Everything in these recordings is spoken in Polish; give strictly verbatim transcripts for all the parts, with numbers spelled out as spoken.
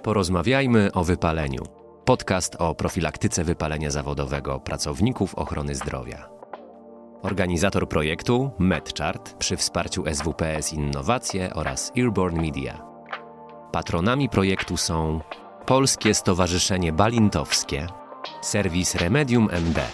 Porozmawiajmy o wypaleniu. Podcast o profilaktyce wypalenia zawodowego pracowników ochrony zdrowia. Organizator projektu MedChart przy wsparciu S W P S Innowacje oraz Earborn Media. Patronami projektu są Polskie Stowarzyszenie Balintowskie, serwis Remedium M D.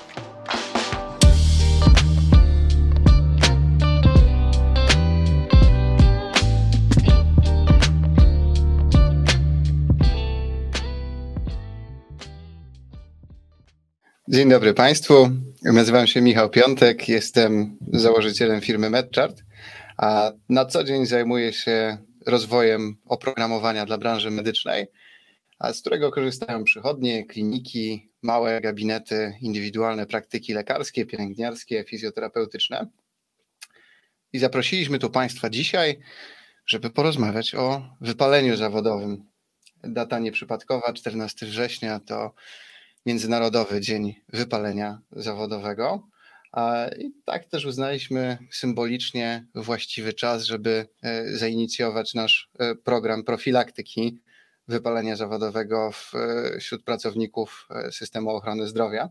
Dzień dobry Państwu, nazywam się Michał Piątek, jestem założycielem firmy MedChart, a na co dzień zajmuję się rozwojem oprogramowania dla branży medycznej, a z którego korzystają przychodnie, kliniki, małe gabinety, indywidualne praktyki lekarskie, pielęgniarskie, fizjoterapeutyczne. I zaprosiliśmy tu Państwa dzisiaj, żeby porozmawiać o wypaleniu zawodowym. Data nieprzypadkowa, czternastego września, to Międzynarodowy Dzień Wypalenia Zawodowego. I tak też uznaliśmy symbolicznie właściwy czas, żeby zainicjować nasz program profilaktyki wypalenia zawodowego wśród pracowników systemu ochrony zdrowia.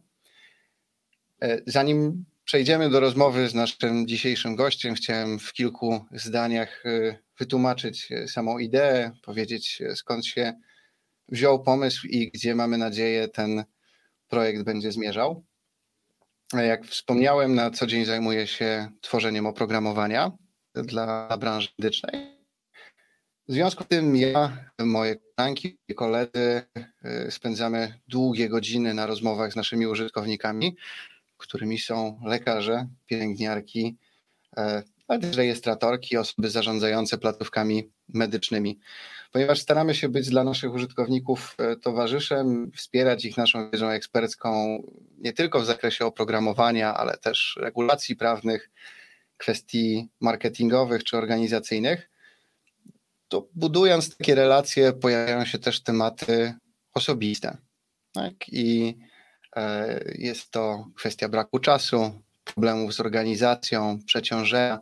Zanim przejdziemy do rozmowy z naszym dzisiejszym gościem, chciałem w kilku zdaniach wytłumaczyć samą ideę, powiedzieć, skąd się wziął pomysł i gdzie, mamy nadzieję, ten projekt będzie zmierzał. Jak wspomniałem, na co dzień zajmuję się tworzeniem oprogramowania dla branży medycznej. W związku z tym ja, moje koleżanki i koledzy spędzamy długie godziny na rozmowach z naszymi użytkownikami, którymi są lekarze, pielęgniarki, ale też rejestratorki, osoby zarządzające placówkami medycznymi. Ponieważ staramy się być dla naszych użytkowników towarzyszem, wspierać ich naszą wiedzą ekspercką nie tylko w zakresie oprogramowania, ale też regulacji prawnych, kwestii marketingowych czy organizacyjnych, to budując takie relacje pojawiają się też tematy osobiste. Tak? I jest to kwestia braku czasu, problemów z organizacją, przeciążenia,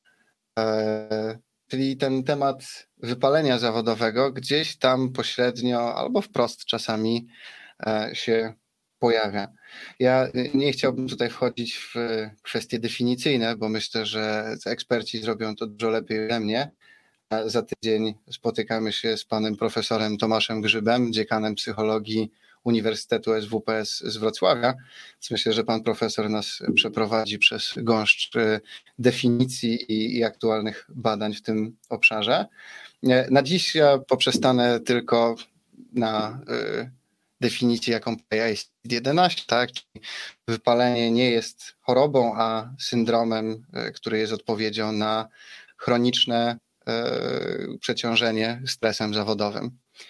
czyli ten temat wypalenia zawodowego gdzieś tam pośrednio albo wprost czasami się pojawia. Ja nie chciałbym tutaj wchodzić w kwestie definicyjne, bo myślę, że eksperci zrobią to dużo lepiej ode mnie. Za tydzień spotykamy się z panem profesorem Tomaszem Grzybem, dziekanem psychologii Uniwersytetu S W P S z Wrocławia. Więc myślę, że pan profesor nas przeprowadzi przez gąszcz definicji i, i aktualnych badań w tym obszarze. Na dziś ja poprzestanę tylko na y, definicji, jaką podaje I C D jedenaście, tak? Czyli wypalenie nie jest chorobą, a syndromem, y, który jest odpowiedzią na chroniczne y, przeciążenie stresem zawodowym.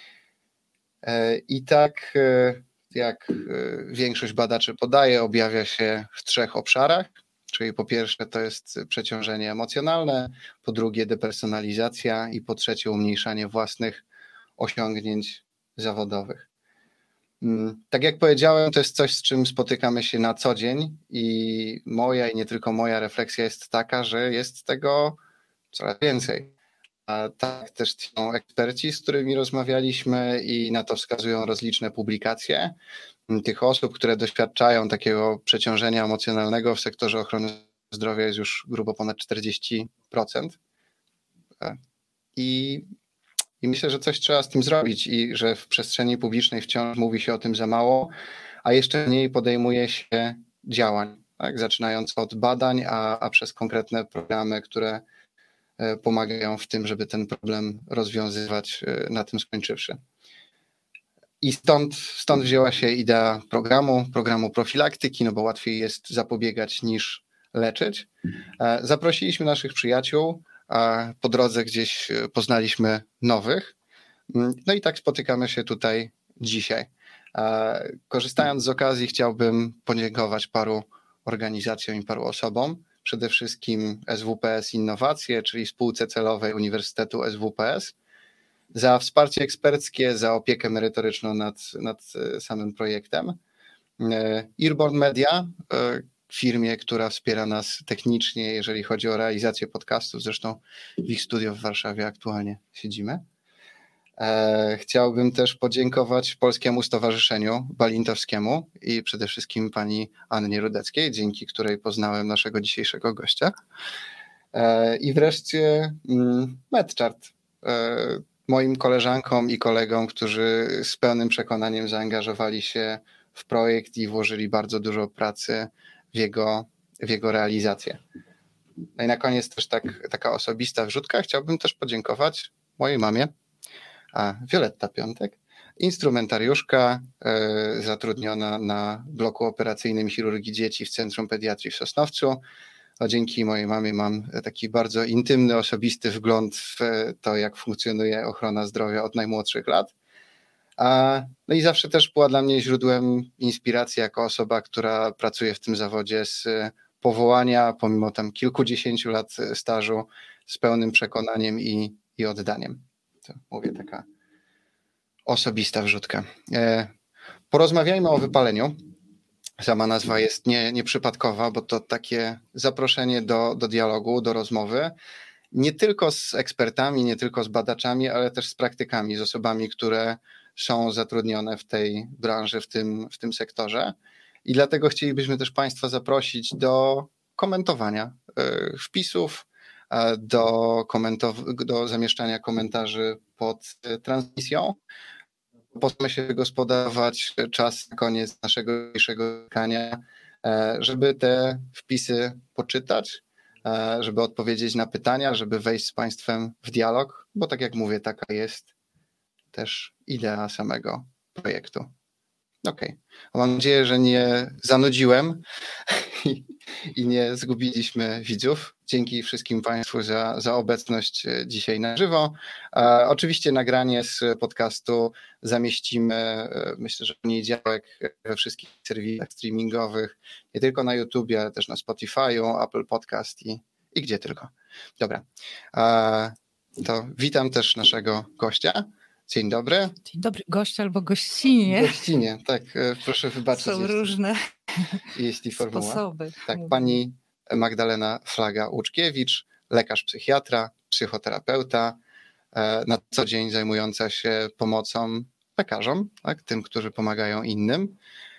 I tak, jak większość badaczy podaje, objawia się w trzech obszarach, czyli po pierwsze to jest przeciążenie emocjonalne, po drugie depersonalizacja i po trzecie umniejszanie własnych osiągnięć zawodowych. Tak jak powiedziałem, to jest coś, z czym spotykamy się na co dzień i moja i nie tylko moja refleksja jest taka, że jest tego coraz więcej. A tak też są eksperci, z którymi rozmawialiśmy i na to wskazują rozliczne publikacje. Tych osób, które doświadczają takiego przeciążenia emocjonalnego w sektorze ochrony zdrowia jest już grubo ponad czterdzieści procent. I, i myślę, że coś trzeba z tym zrobić i że w przestrzeni publicznej wciąż mówi się o tym za mało, a jeszcze mniej podejmuje się działań, tak? Zaczynając od badań, a, a przez konkretne programy, które pomagają w tym, żeby ten problem rozwiązywać, na tym skończywszy. I stąd, stąd wzięła się idea programu, programu profilaktyki, no bo łatwiej jest zapobiegać niż leczyć. Zaprosiliśmy naszych przyjaciół, a po drodze gdzieś poznaliśmy nowych. No i tak spotykamy się tutaj dzisiaj. Korzystając z okazji, chciałbym podziękować paru organizacjom i paru osobom. Przede wszystkim S W P S Innowacje, czyli spółce celowej Uniwersytetu S W P S, za wsparcie eksperckie, za opiekę merytoryczną nad, nad samym projektem. Earborn Media, firmie, która wspiera nas technicznie, jeżeli chodzi o realizację podcastów. Zresztą w ich studio w Warszawie aktualnie siedzimy. Chciałbym też podziękować Polskiemu Stowarzyszeniu Balintowskiemu i przede wszystkim pani Annie Rudeckiej, dzięki której poznałem naszego dzisiejszego gościa. I wreszcie Medchart, moim koleżankom i kolegom, którzy z pełnym przekonaniem zaangażowali się w projekt i włożyli bardzo dużo pracy w jego, w jego realizację. No i na koniec też tak, taka osobista wrzutka. Chciałbym też podziękować mojej mamie, a Wioletta Piątek, instrumentariuszka y, zatrudniona na bloku operacyjnym chirurgii dzieci w Centrum Pediatrii w Sosnowcu. No, dzięki mojej mamie mam taki bardzo intymny, osobisty wgląd w to, jak funkcjonuje ochrona zdrowia od najmłodszych lat. A, no i zawsze też była dla mnie źródłem inspiracji jako osoba, która pracuje w tym zawodzie z powołania, pomimo tam kilkudziesięciu lat stażu, z pełnym przekonaniem i, i oddaniem. To mówię, taka osobista wrzutka. E, porozmawiajmy o wypaleniu. Sama nazwa jest nie, nieprzypadkowa, bo to takie zaproszenie do, do dialogu, do rozmowy, nie tylko z ekspertami, nie tylko z badaczami, ale też z praktykami, z osobami, które są zatrudnione w tej branży, w tym, w tym sektorze. I dlatego chcielibyśmy też Państwa zaprosić do komentowania y, wpisów, do, komentow- do zamieszczania komentarzy pod y, transmisją. Postaramy się wygospodarować czas na koniec naszego dzisiejszego spotkania, żeby te wpisy poczytać, żeby odpowiedzieć na pytania, żeby wejść z Państwem w dialog, bo tak jak mówię, taka jest też idea samego projektu. Okej. Okay. Mam nadzieję, że nie zanudziłem i, i nie zgubiliśmy widzów. Dzięki wszystkim Państwu za, za obecność dzisiaj na żywo. E, oczywiście nagranie z podcastu zamieścimy, myślę, że w poniedziałek we wszystkich serwisach streamingowych, nie tylko na YouTubie, ale też na Spotify'u, Apple Podcast i, i gdzie tylko. Dobra. E, to witam też naszego gościa. Dzień dobry. Dzień dobry, gość albo gościnie. Gościnie, tak, proszę wybaczyć. Są jest, różne jest i formuła. sposoby. Tak, pani Magdalena Flaga-Łuczkiewicz, lekarz psychiatra, psychoterapeuta, na co dzień zajmująca się pomocą lekarzom, tak, tym, którzy pomagają innym.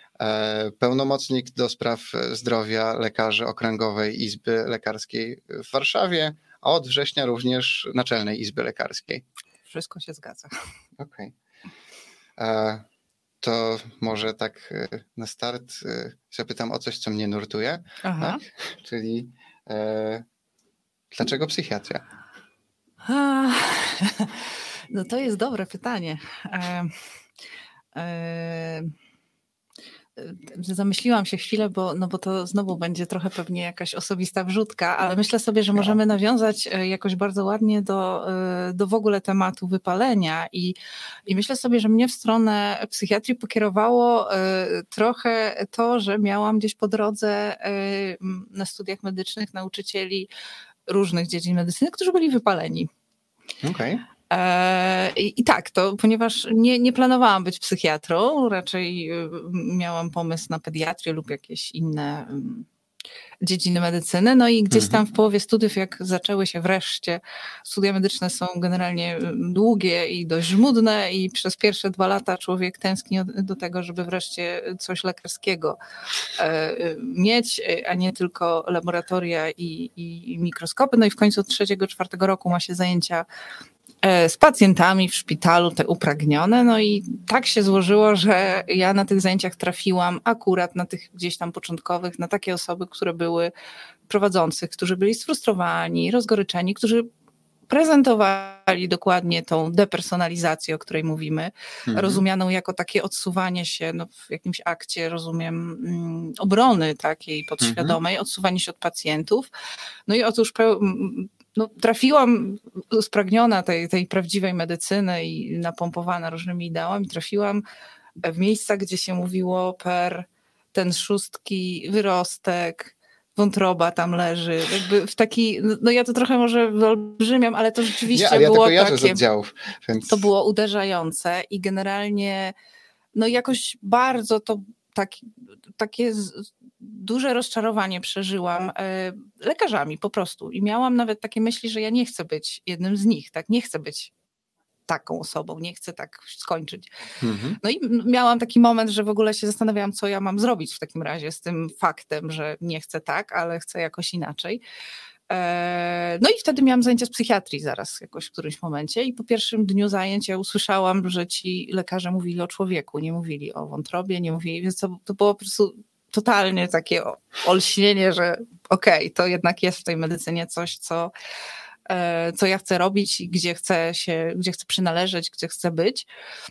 Pełnomocnik do spraw zdrowia lekarzy Okręgowej Izby Lekarskiej w Warszawie, a od września również Naczelnej Izby Lekarskiej. Wszystko się zgadza. Okej. Okay. To może tak na start zapytam o coś, co mnie nurtuje. Aha. Tak? Czyli e, dlaczego psychiatria? A, no to jest dobre pytanie. E, e, Zamyśliłam się chwilę, bo, no bo to znowu będzie trochę pewnie jakaś osobista wrzutka, ale myślę sobie, że możemy nawiązać jakoś bardzo ładnie do, do w ogóle tematu wypalenia i, i myślę sobie, że mnie w stronę psychiatrii pokierowało trochę to, że miałam gdzieś po drodze na studiach medycznych nauczycieli różnych dziedzin medycyny, którzy byli wypaleni. Okej. Okay. I, I tak, to ponieważ nie, nie planowałam być psychiatrą, raczej miałam pomysł na pediatrię lub jakieś inne dziedziny medycyny. No i gdzieś tam w połowie studiów, jak zaczęły się wreszcie, studia medyczne są generalnie długie i dość żmudne i przez pierwsze dwa lata człowiek tęskni do tego, żeby wreszcie coś lekarskiego mieć, a nie tylko laboratoria i, i mikroskopy. No i w końcu od trzeciego, czwartego roku ma się zajęcia z pacjentami w szpitalu, te upragnione. No i tak się złożyło, że ja na tych zajęciach trafiłam akurat na tych gdzieś tam początkowych, na takie osoby, które były prowadzących, którzy byli sfrustrowani, rozgoryczeni, którzy prezentowali dokładnie tą depersonalizację, o której mówimy, mhm. rozumianą jako takie odsuwanie się no, w jakimś akcie, rozumiem, mm, obrony takiej podświadomej, mhm. odsuwanie się od pacjentów. No i otóż no, trafiłam spragniona tej, tej prawdziwej medycyny i napompowana różnymi ideałami, trafiłam w miejsca, gdzie się mówiło per ten szóstki, wyrostek, wątroba tam leży, jakby w taki, no ja to trochę może wyolbrzymiam, ale to rzeczywiście Nie, ale było ja to takie, z oddziałów, więc... to było uderzające i generalnie no jakoś bardzo to tak, takie z, duże rozczarowanie przeżyłam e, lekarzami po prostu i miałam nawet takie myśli, że ja nie chcę być jednym z nich, tak, nie chcę być taką osobą, nie chcę tak skończyć. Mhm. No i miałam taki moment, że w ogóle się zastanawiałam, co ja mam zrobić w takim razie z tym faktem, że nie chcę tak, ale chcę jakoś inaczej. No i wtedy miałam zajęcia z psychiatrii zaraz jakoś w którymś momencie i po pierwszym dniu zajęć ja usłyszałam, że ci lekarze mówili o człowieku, nie mówili o wątrobie, nie mówili, więc to, to było po prostu totalnie takie olśnienie, że okej, okay, to jednak jest w tej medycynie coś, co, co ja chcę robić i gdzie chcę się, gdzie chcę przynależeć, gdzie chcę być.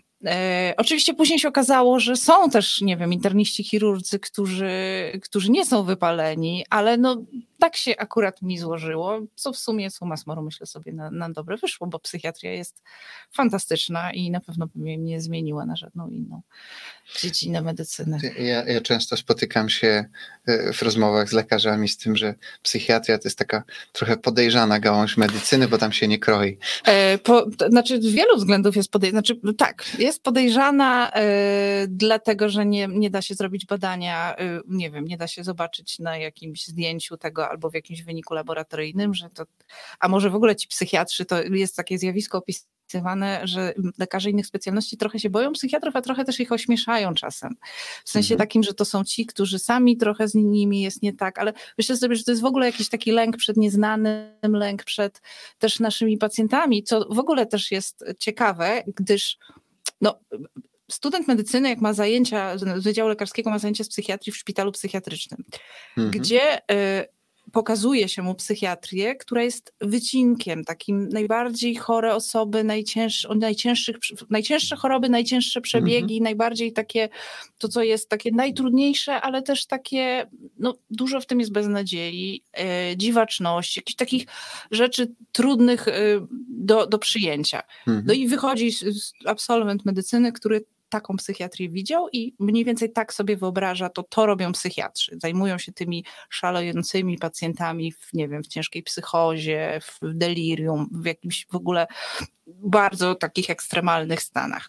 E, oczywiście później się okazało, że są też, nie wiem, interniści, chirurdzy, którzy, którzy nie są wypaleni, ale no tak się akurat mi złożyło, co w sumie summa summarum myślę sobie na, na dobre wyszło, bo psychiatria jest fantastyczna i na pewno by mnie nie zmieniła na żadną inną dziedzinę medycyny. Ja, ja często spotykam się w rozmowach z lekarzami z tym, że psychiatria to jest taka trochę podejrzana gałąź medycyny, bo tam się nie kroi. E, po, to, znaczy z wielu względów jest podejrzana, znaczy tak, jest podejrzana e, dlatego, że nie, nie da się zrobić badania, e, nie wiem, nie da się zobaczyć na jakimś zdjęciu tego albo w jakimś wyniku laboratoryjnym, że to, a może w ogóle ci psychiatrzy, to jest takie zjawisko opisywane, że lekarze innych specjalności trochę się boją psychiatrów, a trochę też ich ośmieszają czasem. W sensie Mhm. takim, że to są ci, którzy sami trochę z nimi jest nie tak, ale myślę sobie, że to jest w ogóle jakiś taki lęk przed nieznanym, lęk przed też naszymi pacjentami, co w ogóle też jest ciekawe, gdyż no, student medycyny, jak ma zajęcia z Wydziału Lekarskiego, ma zajęcia z psychiatrii w szpitalu psychiatrycznym, mhm. gdzie y, pokazuje się mu psychiatrię, która jest wycinkiem, takim najbardziej chore osoby, najcięższe, najcięższych, najcięższe choroby, najcięższe przebiegi, mhm. najbardziej takie, to co jest takie najtrudniejsze, ale też takie, no dużo w tym jest beznadziei, y, dziwaczności, jakichś takich rzeczy trudnych y, do, do przyjęcia. Mhm. No i wychodzi absolwent medycyny, który taką psychiatrię widział i mniej więcej tak sobie wyobraża, to to robią psychiatrzy. Zajmują się tymi szalejącymi pacjentami w, nie wiem, w ciężkiej psychozie, w delirium, w jakimś w ogóle bardzo takich ekstremalnych stanach.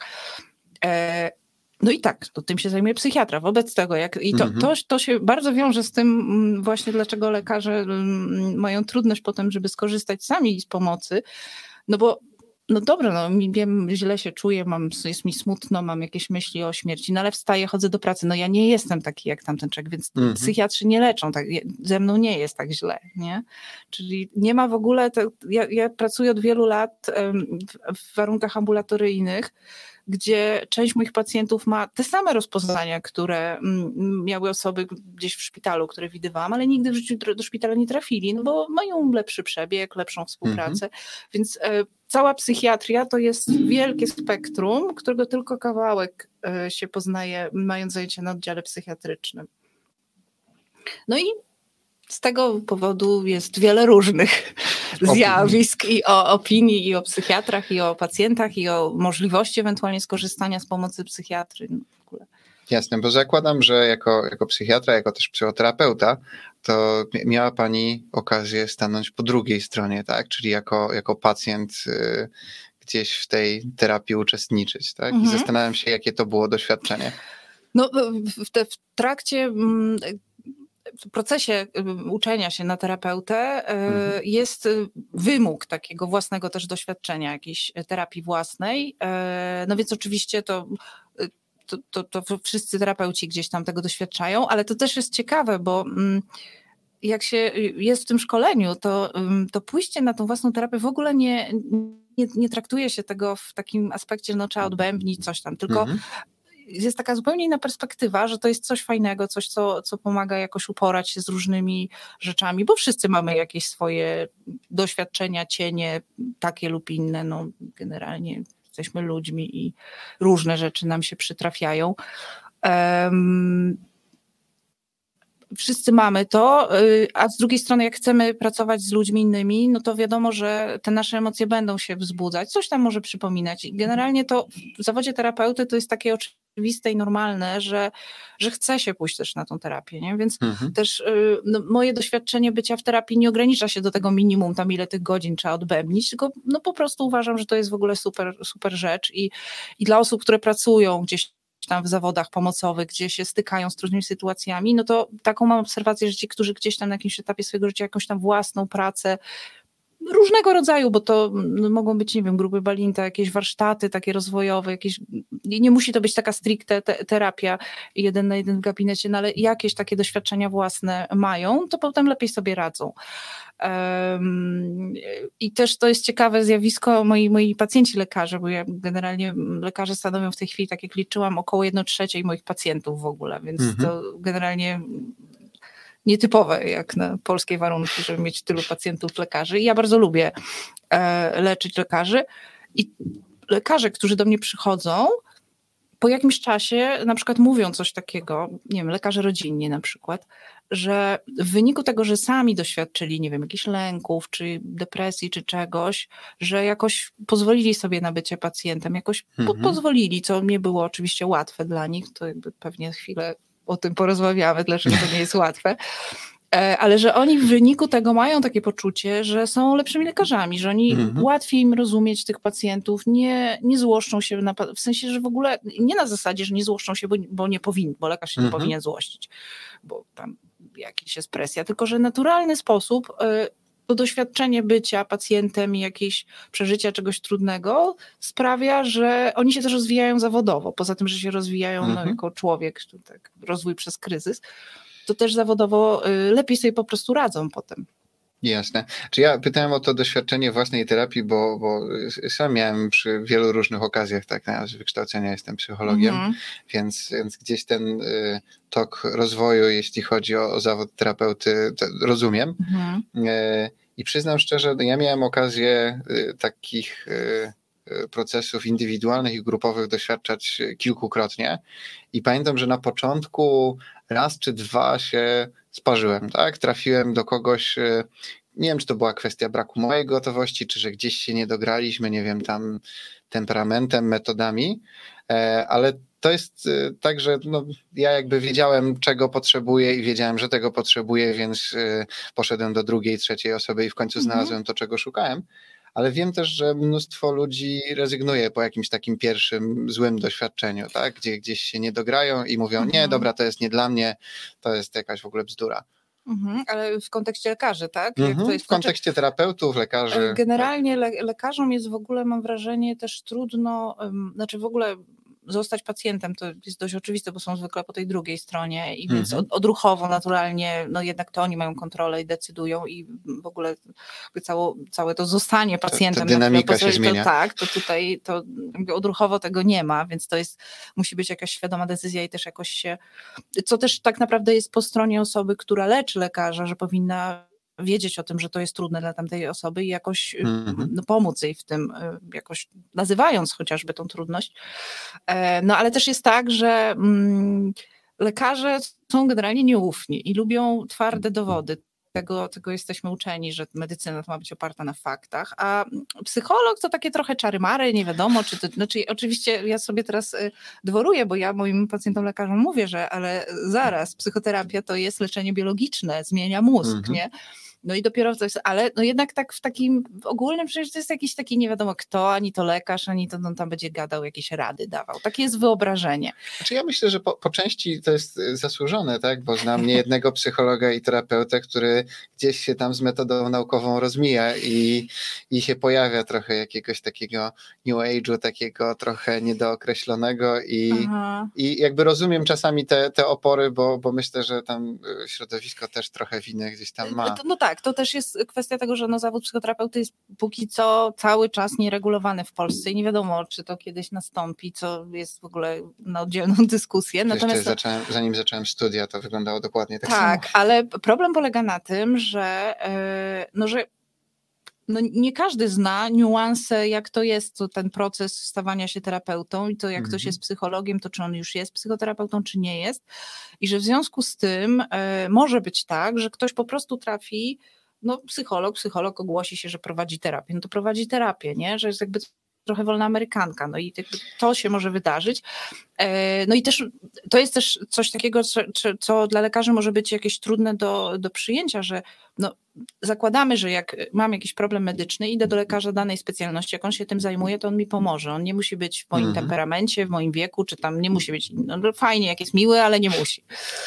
E, no i tak, to tym się zajmuje psychiatra. Wobec tego, jak, i to, mhm. to, to się bardzo wiąże z tym właśnie, dlaczego lekarze mają trudność potem, żeby skorzystać sami z pomocy, no bo no dobra, no wiem, źle się czuję, mam, jest mi smutno, mam jakieś myśli o śmierci, no ale wstaję, chodzę do pracy, no ja nie jestem taki jak tamten człowiek, więc mm-hmm. psychiatrzy nie leczą, tak, ze mną nie jest tak źle, nie? Czyli nie ma w ogóle, to, ja, ja pracuję od wielu lat w, w warunkach ambulatoryjnych, gdzie część moich pacjentów ma te same rozpoznania, które miały osoby gdzieś w szpitalu, które widywałam, ale nigdy w życiu do szpitala nie trafili, no bo mają lepszy przebieg, lepszą współpracę, mm-hmm. więc e, cała psychiatria to jest wielkie spektrum, którego tylko kawałek e, się poznaje, mając zajęcia na oddziale psychiatrycznym. No i z tego powodu jest wiele różnych opinii. zjawisk i o opinii, i o psychiatrach, i o pacjentach, i o możliwości ewentualnie skorzystania z pomocy psychiatry. No, w ogóle. Jasne, bo zakładam, że jako, jako psychiatra, jako też psychoterapeuta, to miała Pani okazję stanąć po drugiej stronie, tak? Czyli jako, jako pacjent y, gdzieś w tej terapii uczestniczyć, tak? Mhm. I zastanawiam się, jakie to było doświadczenie. No w, te, w trakcie... Mm, w procesie uczenia się na terapeutę mhm. jest wymóg takiego własnego też doświadczenia, jakiejś terapii własnej. No więc oczywiście to, to, to, to wszyscy terapeuci gdzieś tam tego doświadczają, ale to też jest ciekawe, bo jak się jest w tym szkoleniu, to, to pójście na tą własną terapię w ogóle nie, nie, nie traktuje się tego w takim aspekcie, że no, trzeba odbębnić coś tam, tylko mhm. jest taka zupełnie inna perspektywa, że to jest coś fajnego, coś, co, co pomaga jakoś uporać się z różnymi rzeczami, bo wszyscy mamy jakieś swoje doświadczenia, cienie, takie lub inne, no generalnie jesteśmy ludźmi i różne rzeczy nam się przytrafiają. Um, Wszyscy mamy to, a z drugiej strony jak chcemy pracować z ludźmi innymi, no to wiadomo, że te nasze emocje będą się wzbudzać, coś tam może przypominać. I generalnie to w zawodzie terapeuty to jest takie oczywiste i normalne, że, że chce się pójść też na tą terapię, nie? Więc mhm. też no, moje doświadczenie bycia w terapii nie ogranicza się do tego minimum, tam ile tych godzin trzeba odbębnić, tylko no po prostu uważam, że to jest w ogóle super, super rzecz i, i dla osób, które pracują gdzieś tam w zawodach pomocowych, gdzie się stykają z trudnymi sytuacjami, no to taką mam obserwację, że ci, którzy gdzieś tam na jakimś etapie swojego życia jakąś tam własną pracę różnego rodzaju, bo to no, mogą być, nie wiem, grupy Balinta, jakieś warsztaty takie rozwojowe, jakieś, nie musi to być taka stricte te, terapia jeden na jeden w gabinecie, no ale jakieś takie doświadczenia własne mają, to potem lepiej sobie radzą. Um, I też to jest ciekawe zjawisko, moi, moi pacjenci lekarze, bo ja generalnie lekarze stanowią w tej chwili, tak jak liczyłam, około jedną trzecią moich pacjentów w ogóle, więc mhm. to generalnie nietypowe jak na polskie warunki, żeby mieć tylu pacjentów lekarzy. I ja bardzo lubię e, leczyć lekarzy i lekarze, którzy do mnie przychodzą, po jakimś czasie na przykład mówią coś takiego, nie wiem, lekarze rodzinni na przykład, że w wyniku tego, że sami doświadczyli, nie wiem, jakichś lęków, czy depresji, czy czegoś, że jakoś pozwolili sobie na bycie pacjentem, jakoś mhm. po- pozwolili, co nie było oczywiście łatwe dla nich, to jakby pewnie chwilę o tym porozmawiamy, dlaczego to nie jest łatwe, ale że oni w wyniku tego mają takie poczucie, że są lepszymi lekarzami, że oni mhm. łatwiej im rozumieć tych pacjentów, nie, nie złoszczą się, na, w sensie, że w ogóle nie na zasadzie, że nie złoszczą się, bo, bo nie powinni, bo lekarz się mhm. nie powinien złościć, bo tam jakaś jest presja, tylko że naturalny sposób to doświadczenie bycia pacjentem i jakieś przeżycia czegoś trudnego sprawia, że oni się też rozwijają zawodowo, poza tym, że się rozwijają mhm. no, jako człowiek, tak, rozwój przez kryzys, to też zawodowo lepiej sobie po prostu radzą potem. Jasne. Czy ja pytałem o to doświadczenie własnej terapii, bo, bo sam miałem przy wielu różnych okazjach, tak, ja z wykształcenia jestem psychologiem, mm-hmm. więc, więc gdzieś ten y, tok rozwoju, jeśli chodzi o, o zawód terapeuty, rozumiem. Mm-hmm. Y, I przyznam szczerze, ja miałem okazję y, takich y, procesów indywidualnych i grupowych doświadczać kilkukrotnie i pamiętam, że na początku raz czy dwa się sparzyłem, tak? Trafiłem do kogoś, nie wiem, czy to była kwestia braku mojej gotowości, czy że gdzieś się nie dograliśmy, nie wiem, tam temperamentem, metodami, ale to jest tak, że no, ja jakby wiedziałem, czego potrzebuję i wiedziałem, że tego potrzebuję, więc poszedłem do drugiej, trzeciej osoby i w końcu znalazłem mhm. to, czego szukałem. Ale wiem też, że mnóstwo ludzi rezygnuje po jakimś takim pierwszym złym doświadczeniu, tak? Gdzie gdzieś się nie dograją i mówią, mhm. nie, dobra, to jest nie dla mnie, to jest jakaś w ogóle bzdura. Mhm, ale w kontekście lekarzy, tak? Jak mhm, to jest w kontekście znaczy, terapeutów, lekarzy. Generalnie le- lekarzom jest w ogóle, mam wrażenie, też trudno, um, znaczy w ogóle zostać pacjentem to jest dość oczywiste, bo są zwykle po tej drugiej stronie i więc mhm. odruchowo, naturalnie, no jednak to oni mają kontrolę i decydują i w ogóle cało, całe to zostanie pacjentem. Ta dynamika się zmienia. To, tak, to tutaj to odruchowo tego nie ma, więc to jest, musi być jakaś świadoma decyzja i też jakoś się, co też tak naprawdę jest po stronie osoby, która leczy lekarza, że powinna wiedzieć o tym, że to jest trudne dla tamtej osoby i jakoś mm-hmm. no, pomóc jej w tym, jakoś nazywając chociażby tą trudność. No ale też jest tak, że mm, lekarze są generalnie nieufni i lubią twarde dowody. Tego, tego jesteśmy uczeni, że medycyna to ma być oparta na faktach, a psycholog to takie trochę czary-mary, nie wiadomo, czy to, znaczy oczywiście ja sobie teraz dworuję, bo ja moim pacjentom lekarzom mówię, że ale zaraz, psychoterapia to jest leczenie biologiczne, zmienia mózg, mm-hmm. nie? No i dopiero to jest, ale no jednak tak w takim ogólnym przecież to jest jakiś taki nie wiadomo kto, ani to lekarz, ani to on tam będzie gadał, jakieś rady dawał. Takie jest wyobrażenie. Znaczy ja myślę, że po, po części to jest zasłużone, tak, bo znam niejednego psychologa i terapeutę, który gdzieś się tam z metodą naukową rozmija i, i się pojawia trochę jakiegoś takiego new age'u, takiego trochę niedookreślonego i, i jakby rozumiem czasami te, te opory, bo, bo myślę, że tam środowisko też trochę winy gdzieś tam ma. No, no tak, to też jest kwestia tego, że no zawód psychoterapeuty jest póki co cały czas nieregulowany w Polsce i nie wiadomo, czy to kiedyś nastąpi, co jest w ogóle na oddzielną dyskusję. Natomiast to... zacząłem, zanim zacząłem studia, to wyglądało dokładnie tak, tak samo. Tak, ale problem polega na tym, że, yy, no, że no nie każdy zna niuanse, jak to jest to ten proces stawania się terapeutą i to jak mm-hmm. ktoś jest psychologiem, to czy on już jest psychoterapeutą, czy nie jest. I że w związku z tym y, może być tak, że ktoś po prostu trafi, no psycholog, psycholog ogłosi się, że prowadzi terapię, no to prowadzi terapię, nie? Że jest jakby trochę wolna amerykanka, no i to się może wydarzyć. No i też to jest też coś takiego, co, co dla lekarzy może być jakieś trudne do, do przyjęcia, że no, zakładamy, że jak mam jakiś problem medyczny, idę do lekarza danej specjalności, jak on się tym zajmuje, to on mi pomoże. On nie musi być w moim mm-hmm. temperamencie, w moim wieku, czy tam nie musi być, no fajnie, jak jest miły, ale nie musi.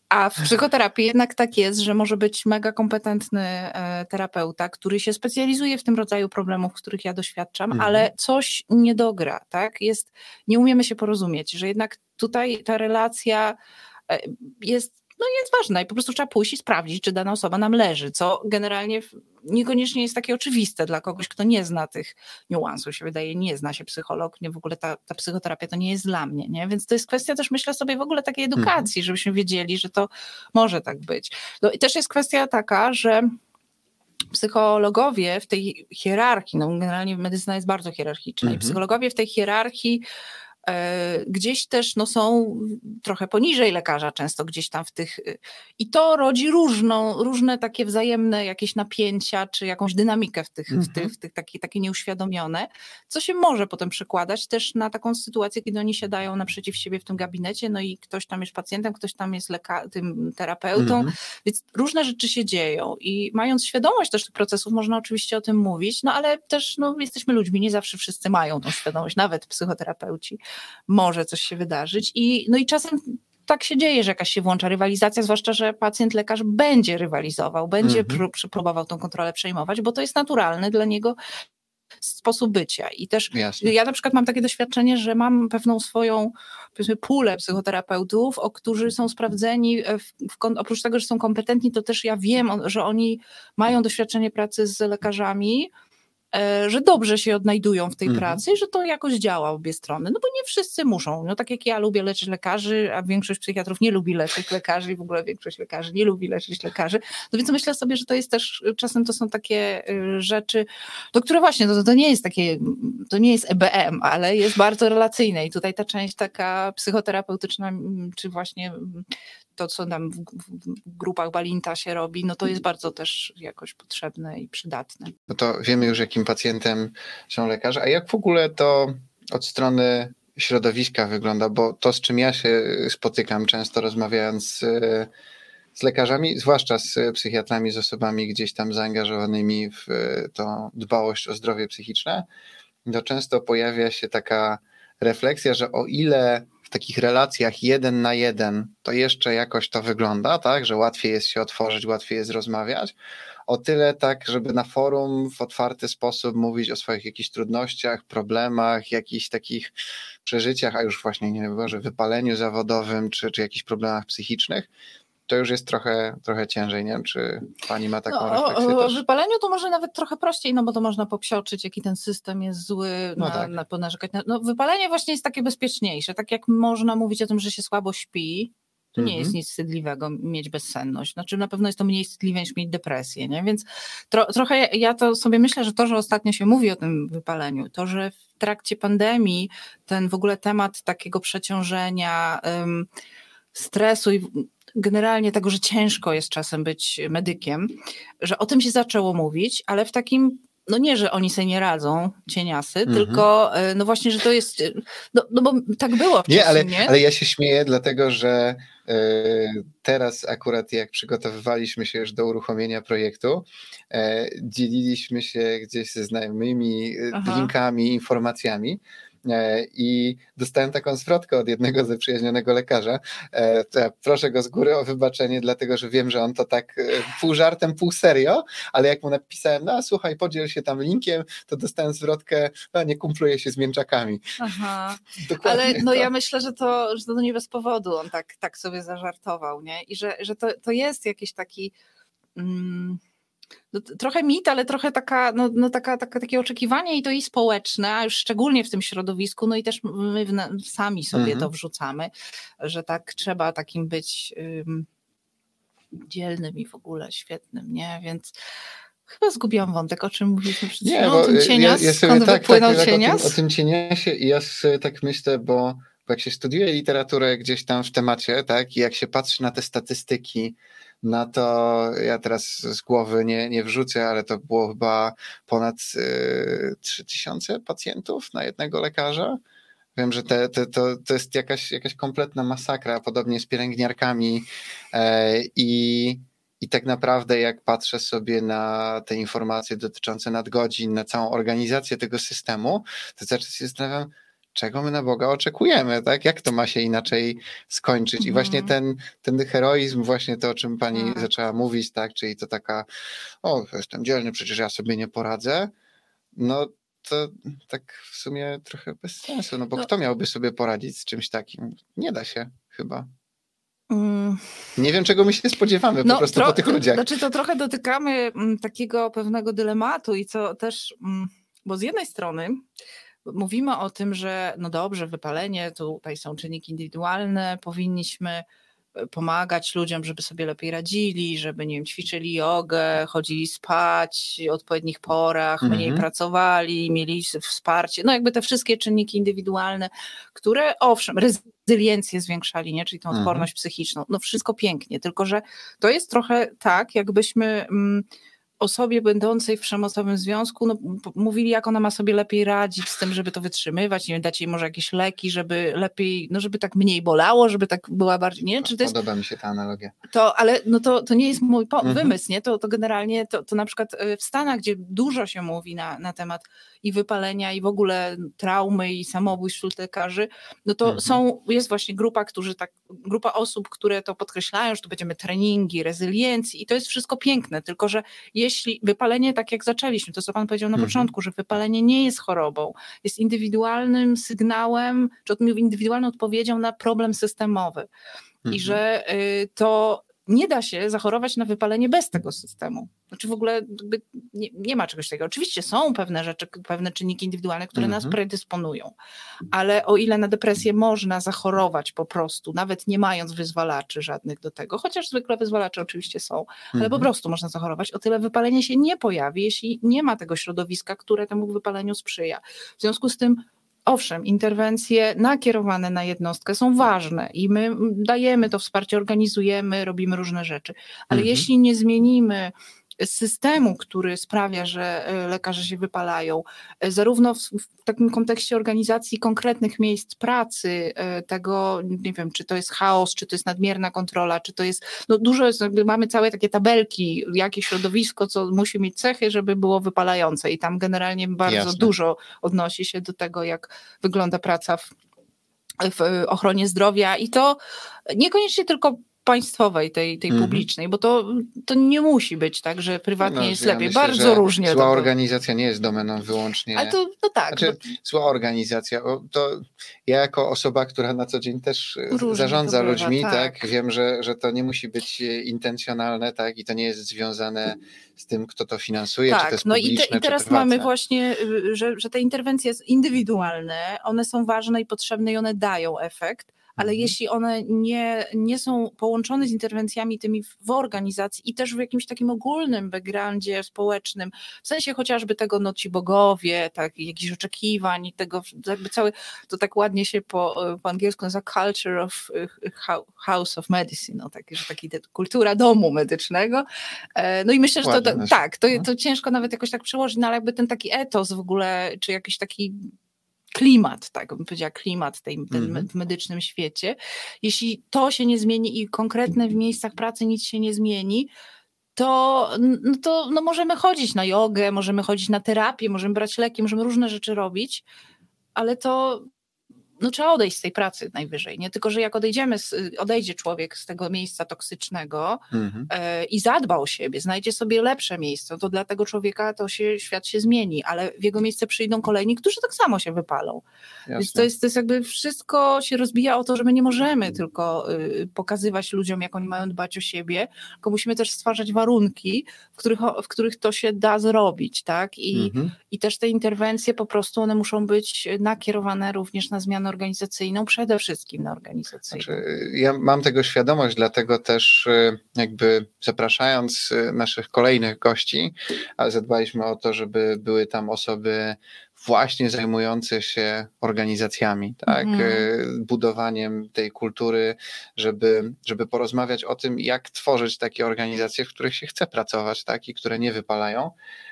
A w psychoterapii jednak tak jest, że może być mega kompetentny e, terapeuta, który się specjalizuje w tym rodzaju problemów, których ja doświadczam, mhm. ale coś nie dogra, tak? Jest, nie umiemy się porozumieć, że jednak tutaj ta relacja e, jest, no jest ważna i po prostu trzeba pójść i sprawdzić, czy dana osoba nam leży, co generalnie niekoniecznie jest takie oczywiste dla kogoś, kto nie zna tych niuansów, się wydaje, nie zna się psycholog, nie w ogóle ta, ta psychoterapia to nie jest dla mnie, nie? Więc to jest kwestia też, myślę sobie, w ogóle takiej edukacji, żebyśmy wiedzieli, że to może tak być. No i też jest kwestia taka, że psychologowie w tej hierarchii, no generalnie medycyna jest bardzo hierarchiczna, mhm. i psychologowie w tej hierarchii gdzieś też no, są trochę poniżej lekarza często gdzieś tam w tych i to rodzi różną, różne takie wzajemne jakieś napięcia czy jakąś dynamikę w tych, mm-hmm. w tych, w tych takie, takie nieuświadomione, co się może potem przekładać też na taką sytuację, kiedy oni siadają naprzeciw siebie w tym gabinecie, no i ktoś tam jest pacjentem, ktoś tam jest leka- tym terapeutą, mm-hmm. więc różne rzeczy się dzieją i mając świadomość też tych procesów można oczywiście o tym mówić, no ale też no, jesteśmy ludźmi, nie zawsze wszyscy mają tą świadomość, nawet psychoterapeuci. Może coś się wydarzyć i no i czasem tak się dzieje, że jakaś się włącza rywalizacja, zwłaszcza, że pacjent, lekarz będzie rywalizował, będzie mm-hmm. pr- próbował tą kontrolę przejmować, bo to jest naturalny dla niego sposób bycia. I też Jasne. ja na przykład mam takie doświadczenie, że mam pewną swoją, powiedzmy, pulę psychoterapeutów, o którzy są sprawdzeni, w, w, oprócz tego, że są kompetentni, to też ja wiem, że oni mają doświadczenie pracy z lekarzami, że dobrze się odnajdują w tej mhm. pracy i że to jakoś działa obie strony, no bo nie wszyscy muszą, no tak jak ja lubię leczyć lekarzy, a większość psychiatrów nie lubi leczyć lekarzy i w ogóle większość lekarzy nie lubi leczyć lekarzy, no więc myślę sobie, że to jest też, czasem to są takie rzeczy, do które właśnie, to, to nie jest takie, to nie jest E B M, ale jest bardzo relacyjne i tutaj ta część taka psychoterapeutyczna, czy właśnie to, co nam w, w grupach Balinta się robi, no to jest bardzo też jakoś potrzebne i przydatne. No to wiemy już, jakim pacjentem są lekarze, a jak w ogóle to od strony środowiska wygląda, bo to, z czym ja się spotykam często rozmawiając z, z lekarzami, zwłaszcza z psychiatrami, z osobami gdzieś tam zaangażowanymi w tą dbałość o zdrowie psychiczne, to często pojawia się taka refleksja, że o ile w takich relacjach jeden na jeden to jeszcze jakoś to wygląda, tak, że łatwiej jest się otworzyć, łatwiej jest rozmawiać, o tyle tak, żeby na forum w otwarty sposób mówić o swoich jakichś trudnościach, problemach, jakichś takich przeżyciach, a już właśnie nie wiem, że wypaleniu zawodowym, czy, czy jakichś problemach psychicznych, to już jest trochę, trochę ciężej. Nie wiem, czy pani ma taką no, refleksję o, też? O wypaleniu to może nawet trochę prościej, no bo to można popsioczyć, jaki ten system jest zły, no na, tak. na, ponarzekać. No wypalenie właśnie jest takie bezpieczniejsze. Tak jak można mówić o tym, że się słabo śpi, to nie mm-hmm. jest nic wstydliwego mieć bezsenność. Znaczy na pewno jest to mniej wstydliwe niż mieć depresję, nie? Więc tro, trochę ja to sobie myślę, że to, że ostatnio się mówi o tym wypaleniu, to, że w trakcie pandemii ten w ogóle temat takiego przeciążenia, um, stresu i generalnie tego, że ciężko jest czasem być medykiem, że o tym się zaczęło mówić, ale w takim, no nie, że oni sobie nie radzą, cieniasy, mm-hmm. tylko no właśnie, że to jest, no, no bo tak było wcześniej, nie, ale, nie? ale ja się śmieję, dlatego że y, teraz akurat jak przygotowywaliśmy się już do uruchomienia projektu, y, dzieliliśmy się gdzieś ze znajomymi Aha. linkami, informacjami, i dostałem taką zwrotkę od jednego zaprzyjaźnionego lekarza. Proszę go z góry o wybaczenie, dlatego że wiem, że on to tak pół żartem, pół serio, ale jak mu napisałem, no słuchaj, podziel się tam linkiem, to dostałem zwrotkę, no nie kumpluje się z mięczakami. Aha, ale no to. Ja myślę, że to, że to nie bez powodu on tak, tak sobie zażartował, nie? I że, że to, to jest jakiś taki... Mm, No, trochę mit, ale trochę taka, no, no taka, taka, takie oczekiwanie i to i społeczne, a już szczególnie w tym środowisku, no i też my w, sami sobie mhm. to wrzucamy, że tak trzeba takim być um, dzielnym i w ogóle świetnym, nie? Więc chyba zgubiłam wątek, o czym mówiliśmy przed chwilą, o tym cienias, ja, ja skąd tak, wypłynął tak, cienias? Tak, o, tym, o tym cieniasie i ja sobie tak myślę, bo, bo jak się studiuje literaturę gdzieś tam w temacie, tak, i jak się patrzy na te statystyki, na to ja teraz z głowy nie, nie wrzucę, ale to było chyba ponad y, trzy tysiące pacjentów na jednego lekarza. Wiem, że te, te, to, to jest jakaś, jakaś kompletna masakra, podobnie z pielęgniarkami e, i, i tak naprawdę jak patrzę sobie na te informacje dotyczące nadgodzin, na całą organizację tego systemu, to zawsze się zastanawiam, czego my na Boga oczekujemy, tak? Jak to ma się inaczej skończyć? I właśnie ten, ten heroizm, właśnie to, o czym pani Tak. zaczęła mówić, tak? Czyli to taka, o, jestem dzielny, przecież ja sobie nie poradzę, no to tak w sumie trochę bez sensu, no bo No. kto miałby sobie poradzić z czymś takim? Nie da się chyba. Mm. Nie wiem, czego my się spodziewamy po prostu tro- po tych ludziach. Znaczy to trochę dotykamy m, takiego pewnego dylematu i co też, m, bo z jednej strony mówimy o tym, że no dobrze, wypalenie, tutaj są czynniki indywidualne, powinniśmy pomagać ludziom, żeby sobie lepiej radzili, żeby, nie wiem, ćwiczyli jogę, chodzili spać w odpowiednich porach, Mhm. mniej pracowali, mieli wsparcie, no jakby te wszystkie czynniki indywidualne, które owszem, rezyliencję zwiększali, nie? Czyli tą odporność Mhm. psychiczną, no wszystko pięknie, tylko że to jest trochę tak, jakbyśmy mm, osobie będącej w przemocowym związku no, p- mówili, jak ona ma sobie lepiej radzić z tym, żeby to wytrzymywać, nie wiem, dać jej może jakieś leki, żeby lepiej, no żeby tak mniej bolało, żeby tak była bardziej, nie? Czy to jest Podoba mi się ta analogia. to, ale no to, to nie jest mój po- Mhm. wymysł, nie? To, to generalnie to, to na przykład w Stanach, gdzie dużo się mówi na, na temat i wypalenia, i w ogóle traumy, i samobójstw wśród lekarzy, no to Mhm. są, jest właśnie grupa, którzy tak, grupa osób, które to podkreślają, że tu będziemy treningi, rezyliencji i to jest wszystko piękne, tylko że jeśli wypalenie, tak jak zaczęliśmy, to co pan powiedział na Mhm. początku, że wypalenie nie jest chorobą, jest indywidualnym sygnałem, czy od- indywidualną odpowiedzią na problem systemowy. I Mhm. że y, to nie da się zachorować na wypalenie bez tego systemu. Znaczy w ogóle jakby nie, nie ma czegoś takiego. Oczywiście są pewne rzeczy, pewne czynniki indywidualne, które Mhm. nas predysponują, ale o ile na depresję można zachorować po prostu, nawet nie mając wyzwalaczy żadnych do tego, chociaż zwykle wyzwalacze oczywiście są, ale Mhm. po prostu można zachorować, o tyle wypalenie się nie pojawi, jeśli nie ma tego środowiska, które temu wypaleniu sprzyja. W związku z tym owszem, interwencje nakierowane na jednostkę są ważne i my dajemy to wsparcie, organizujemy, robimy różne rzeczy, ale Mhm. jeśli nie zmienimy systemu, który sprawia, że e, lekarze się wypalają, e, zarówno w, w takim kontekście organizacji konkretnych miejsc pracy, e, tego, nie wiem, czy to jest chaos, czy to jest nadmierna kontrola, czy to jest, no dużo jest, jakby mamy całe takie tabelki, jakie środowisko, co musi mieć cechy, żeby było wypalające i tam generalnie bardzo Jasne. dużo odnosi się do tego, jak wygląda praca w, w ochronie zdrowia i to niekoniecznie tylko państwowej, tej, tej Mhm. publicznej, bo to, to nie musi być tak, że prywatnie No, jest ja lepiej. myślę, Bardzo że różnie. Zła to, organizacja nie jest domeną wyłącznie. ale to, no tak. Znaczy, zła organizacja, o, to ja jako osoba, która na co dzień też e, Różnie zarządza to bywa, ludźmi, tak. tak, wiem, że, że to nie musi być e, intencjonalne, tak, i to nie jest związane z tym, kto to finansuje, czy to Tak, jest no i, publiczne, te, i teraz czy prywatne. mamy właśnie, y, że, że te interwencje indywidualne, one są ważne i potrzebne i one dają efekt, ale Mhm. jeśli one nie, nie są połączone z interwencjami tymi w, w organizacji i też w jakimś takim ogólnym backgroundzie społecznym, w sensie chociażby tego, no ci bogowie, tak, jakichś oczekiwań, tego jakby cały, to tak ładnie się po, po angielsku nazywa culture of y, house of medicine, no, taki, że taki te, kultura domu medycznego. E, No i myślę, że to, Ładnie to nazwa. tak, to, to ciężko nawet jakoś tak przełożyć, no ale jakby ten taki etos w ogóle, czy jakiś taki klimat, tak bym powiedziała, klimat tej, ten Mhm. w medycznym świecie. Jeśli to się nie zmieni i konkretne w miejscach pracy nic się nie zmieni, to, no to no możemy chodzić na jogę, możemy chodzić na terapię, możemy brać leki, możemy różne rzeczy robić, ale to no trzeba odejść z tej pracy najwyżej, nie? Tylko że jak odejdziemy, z, odejdzie człowiek z tego miejsca toksycznego Mhm. e, i zadba o siebie, znajdzie sobie lepsze miejsce, to dla tego człowieka to się, świat się zmieni, ale w jego miejsce przyjdą kolejni, którzy tak samo się wypalą. Więc Jasne. to jest, to jest jakby wszystko się rozbija o to, że my nie możemy tylko y, pokazywać ludziom, jak oni mają dbać o siebie, tylko musimy też stwarzać warunki, w których, w których to się da zrobić, tak? I, Mhm. i też te interwencje po prostu one muszą być nakierowane również na zmianę organizacyjną, przede wszystkim na organizacyjną. Znaczy, ja mam tego świadomość, dlatego też y, jakby zapraszając y, naszych kolejnych gości, ale zadbaliśmy o to, żeby były tam osoby właśnie zajmujące się organizacjami, tak, Mhm. y, budowaniem tej kultury, żeby, żeby porozmawiać o tym, jak tworzyć takie organizacje, w których się chce pracować, tak, i które nie wypalają.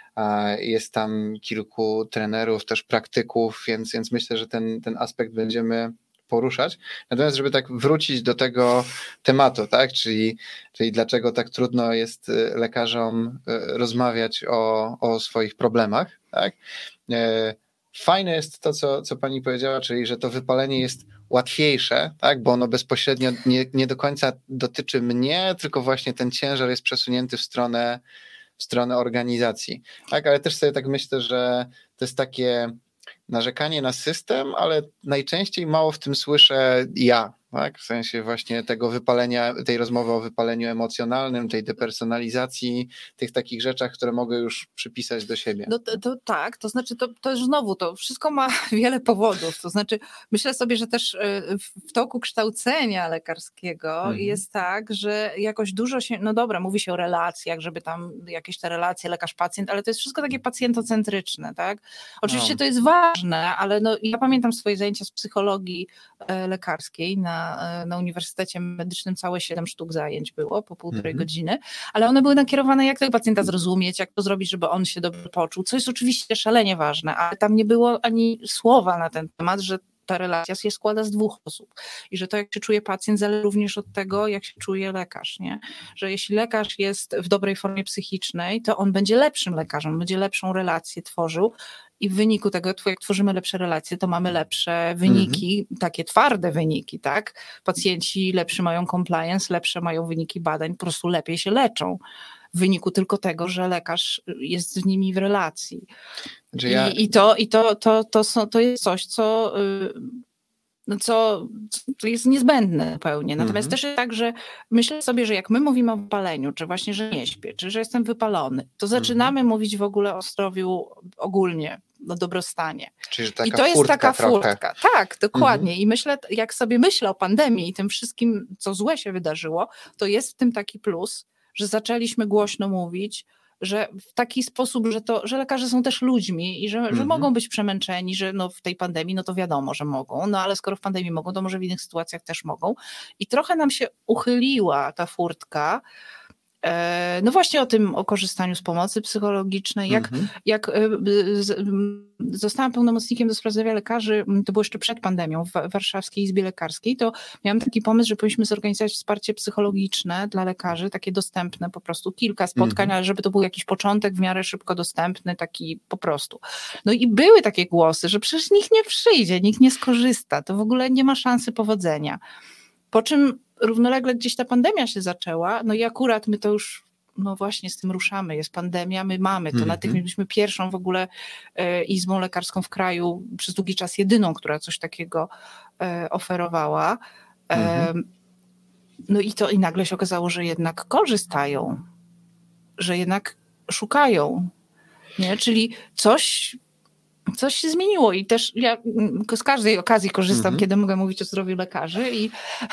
A Jest tam kilku trenerów, też praktyków, więc, więc myślę, że ten, ten aspekt będziemy poruszać. Natomiast, żeby tak wrócić do tego tematu, tak, czyli, czyli dlaczego tak trudno jest y, lekarzom y, rozmawiać o, o swoich problemach, tak. E, fajne jest to, co, co pani powiedziała, czyli że to wypalenie jest łatwiejsze, tak, bo ono bezpośrednio nie, nie do końca dotyczy mnie, tylko właśnie ten ciężar jest przesunięty w stronę, w stronę organizacji. Tak, ale też sobie tak myślę, że to jest takie narzekanie na system, ale najczęściej mało w tym słyszę ja, tak? W sensie właśnie tego wypalenia, tej rozmowy o wypaleniu emocjonalnym, tej depersonalizacji, tych takich rzeczach, które mogę już przypisać do siebie. No to, to tak, to znaczy to, to już znowu, to wszystko ma wiele powodów, to znaczy myślę sobie, że też w toku kształcenia lekarskiego mhm. jest tak, że jakoś dużo się, no dobra, mówi się o relacjach, żeby tam jakieś te relacje lekarz-pacjent, ale to jest wszystko takie pacjentocentryczne, tak? Oczywiście no. to jest ważne, ale no, ja pamiętam swoje zajęcia z psychologii lekarskiej na na Uniwersytecie Medycznym, całe siedem sztuk zajęć było, po półtorej mm-hmm. godziny, ale one były nakierowane, jak tego pacjenta zrozumieć, jak to zrobić, żeby on się dobrze poczuł, co jest oczywiście szalenie ważne, ale tam nie było ani słowa na ten temat, że ta relacja się składa z dwóch osób i że to, jak się czuje pacjent, zależy również od tego, jak się czuje lekarz, nie? Że jeśli lekarz jest w dobrej formie psychicznej, to on będzie lepszym lekarzem, będzie lepszą relację tworzył i w wyniku tego, jak tworzymy lepsze relacje, to mamy lepsze wyniki, mm-hmm. takie twarde wyniki, tak? Pacjenci lepszy mają compliance, lepsze mają wyniki badań, po prostu lepiej się leczą w wyniku tylko tego, że lekarz jest z nimi w relacji. Znaczy ja... I, i, to, i to, to, to, są, to jest coś, co, no co, co jest niezbędne zupełnie. Natomiast mm-hmm. też jest tak, że myślę sobie, że jak my mówimy o wypaleniu, czy właśnie, że nie śpię, czy że jestem wypalony, to zaczynamy mm-hmm. mówić w ogóle o zdrowiu ogólnie, o dobrostanie. Czyli taka I to jest taka trochę. furtka. Tak, dokładnie. Mm-hmm. I myślę, jak sobie myślę o pandemii i tym wszystkim, co złe się wydarzyło, to jest w tym taki plus, że zaczęliśmy głośno mówić, że w taki sposób, że, to, że lekarze są też ludźmi i że, mm-hmm. że mogą być przemęczeni, że no w tej pandemii, no to wiadomo, że mogą, no ale skoro w pandemii mogą, to może w innych sytuacjach też mogą. I trochę nam się uchyliła ta furtka, no właśnie o tym, o korzystaniu z pomocy psychologicznej. Jak, mm-hmm. jak z, zostałam pełnomocnikiem do spraw zdrowia lekarzy, to było jeszcze przed pandemią w Warszawskiej Izbie Lekarskiej, to miałam taki pomysł, że powinniśmy zorganizować wsparcie psychologiczne dla lekarzy, takie dostępne po prostu, kilka spotkań, mm-hmm. ale żeby to był jakiś początek w miarę szybko dostępny, taki po prostu. No i były takie głosy, że przecież nikt nie przyjdzie, nikt nie skorzysta, to w ogóle nie ma szansy powodzenia. Po czym równolegle gdzieś ta pandemia się zaczęła, no i akurat my to już, no właśnie z tym ruszamy, jest pandemia, my mamy to, mm-hmm. natychmiast byliśmy pierwszą w ogóle e, izbą lekarską w kraju, przez długi czas jedyną, która coś takiego e, oferowała. E, mm-hmm. No i to i nagle się okazało, że jednak korzystają, że jednak szukają, nie? Czyli coś... Coś się zmieniło i też ja z każdej okazji korzystam, mm-hmm. kiedy mogę mówić o zdrowiu lekarzy i,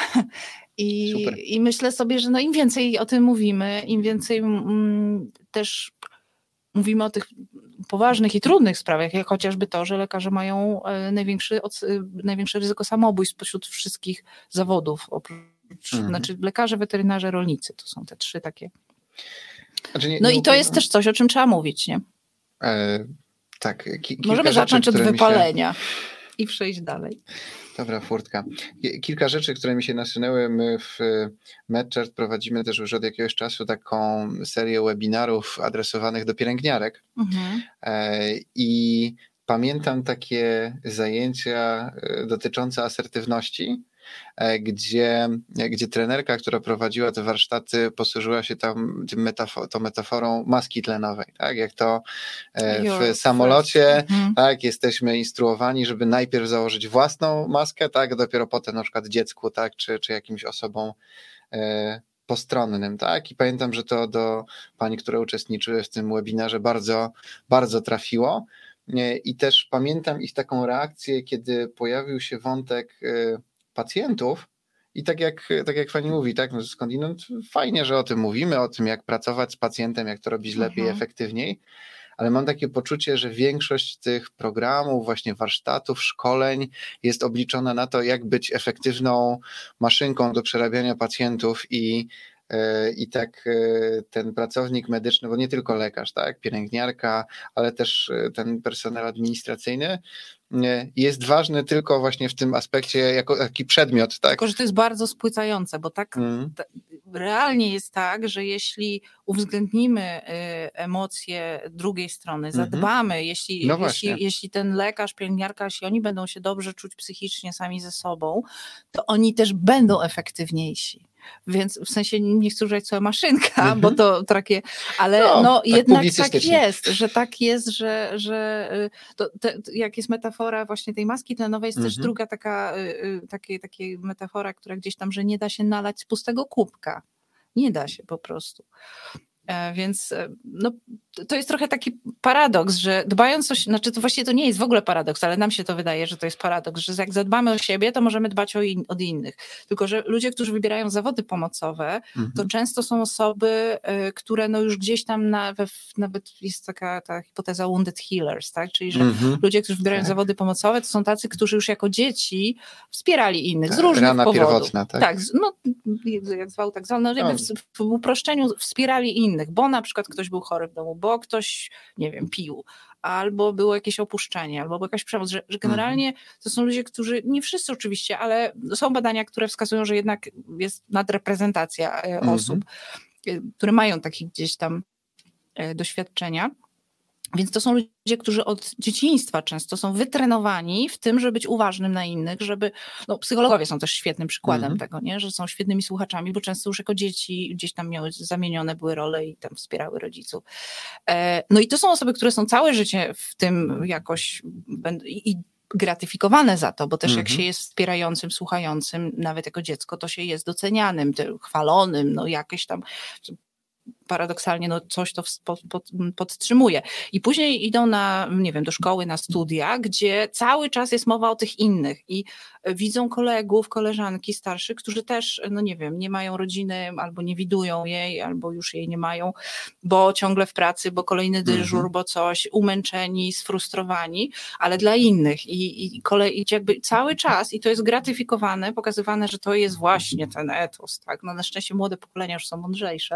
i, i myślę sobie, że no im więcej o tym mówimy, im więcej mm, też mówimy o tych poważnych i trudnych sprawach, jak chociażby to, że lekarze mają największy, największe ryzyko samobójstw spośród wszystkich zawodów, oprócz, mm-hmm. znaczy lekarze, weterynarze, rolnicy, to są te trzy takie. Znaczy nie, no nie i to mówię, jest no. też coś, o czym trzeba mówić, nie? E- Tak, ki- Możemy zacząć rzeczy, od wypalenia się... i przejść dalej. Dobra, furtka. Kilka rzeczy, które mi się nasunęły. My w MedChart prowadzimy też już od jakiegoś czasu taką serię webinarów adresowanych do pielęgniarek. Mhm. I pamiętam takie zajęcia dotyczące asertywności, gdzie, gdzie trenerka, która prowadziła te warsztaty, posłużyła się tam tym metafor- tą metaforą maski tlenowej, tak? Jak to w Your samolocie, mhm. tak, jesteśmy instruowani, żeby najpierw założyć własną maskę, tak, dopiero potem na przykład dziecku, tak, czy, czy jakimś osobom e, postronnym, tak? I pamiętam, że to do pani, które uczestniczyły w tym webinarze, bardzo, bardzo trafiło. I też pamiętam ich taką reakcję, kiedy pojawił się wątek e, pacjentów i tak jak, tak jak pani mówi, tak, no skądinąd fajnie, że o tym mówimy, o tym jak pracować z pacjentem, jak to robić lepiej, mhm. efektywniej, ale mam takie poczucie, że większość tych programów, właśnie warsztatów, szkoleń jest obliczona na to, jak być efektywną maszynką do przerabiania pacjentów i I tak ten pracownik medyczny, bo nie tylko lekarz, tak, pielęgniarka, ale też ten personel administracyjny, jest ważny tylko właśnie w tym aspekcie jako taki przedmiot. Tak? Tylko, że to jest bardzo spłycające, bo tak mm. t- realnie jest tak, że jeśli uwzględnimy y, emocje drugiej strony, mm-hmm. zadbamy, jeśli, no jeśli, jeśli ten lekarz, pielęgniarka, jeśli oni będą się dobrze czuć psychicznie sami ze sobą, to oni też będą efektywniejsi. Więc w sensie nie chcę używać słowa maszynka, mm-hmm. bo to takie, ale no, no tak jednak tak jest, że tak jest, że, że to, te, jak jest metafora właśnie tej maski tlenowej, jest mm-hmm. też druga taka, takie, takie metafora, która gdzieś tam, że nie da się nalać z pustego kubka. Nie da się po prostu. Więc no, to jest trochę taki paradoks, że dbając o siebie, znaczy to właściwie to nie jest w ogóle paradoks, ale nam się to wydaje, że to jest paradoks, że jak zadbamy o siebie, to możemy dbać o in, od innych. Tylko że ludzie, którzy wybierają zawody pomocowe, mhm. to często są osoby, które no już gdzieś tam nawet, nawet jest taka ta hipoteza wounded healers, tak? Czyli że mhm. ludzie, którzy wybierają tak. zawody pomocowe, to są tacy, którzy już jako dzieci wspierali innych tak, z różnych rana powodów. Pierwotna, tak? Tak, no jak zwał, tak zwał, no, jakby w, w uproszczeniu wspierali innych, bo na przykład ktoś był chory w domu, bo ktoś, nie wiem, pił, albo było jakieś opuszczenie, albo była jakaś przemoc, że, że generalnie to są ludzie, którzy, nie wszyscy oczywiście, ale są badania, które wskazują, że jednak jest nadreprezentacja mm-hmm. osób, które mają takie gdzieś tam doświadczenia. Więc to są ludzie, którzy od dzieciństwa często są wytrenowani w tym, żeby być uważnym na innych, żeby, no psychologowie są też świetnym przykładem mm-hmm. tego, nie? Że są świetnymi słuchaczami, bo często już jako dzieci gdzieś tam miały zamienione były role i tam wspierały rodziców. No i to są osoby, które są całe życie w tym jakoś i gratyfikowane za to, bo też mm-hmm. jak się jest wspierającym, słuchającym, nawet jako dziecko, to się jest docenianym, chwalonym, no jakieś tam paradoksalnie no coś to pod, pod, podtrzymuje. I później idą na, nie wiem, do szkoły, na studia, gdzie cały czas jest mowa o tych innych i widzą kolegów, koleżanki starszych, którzy też, no nie wiem, nie mają rodziny, albo nie widują jej, albo już jej nie mają, bo ciągle w pracy, bo kolejny dyżur, mm-hmm. bo coś, umęczeni, sfrustrowani, ale dla innych i, i, kolej, i jakby cały czas, i to jest gratyfikowane, pokazywane, że to jest właśnie ten etos, tak? No na szczęście młode pokolenia już są mądrzejsze.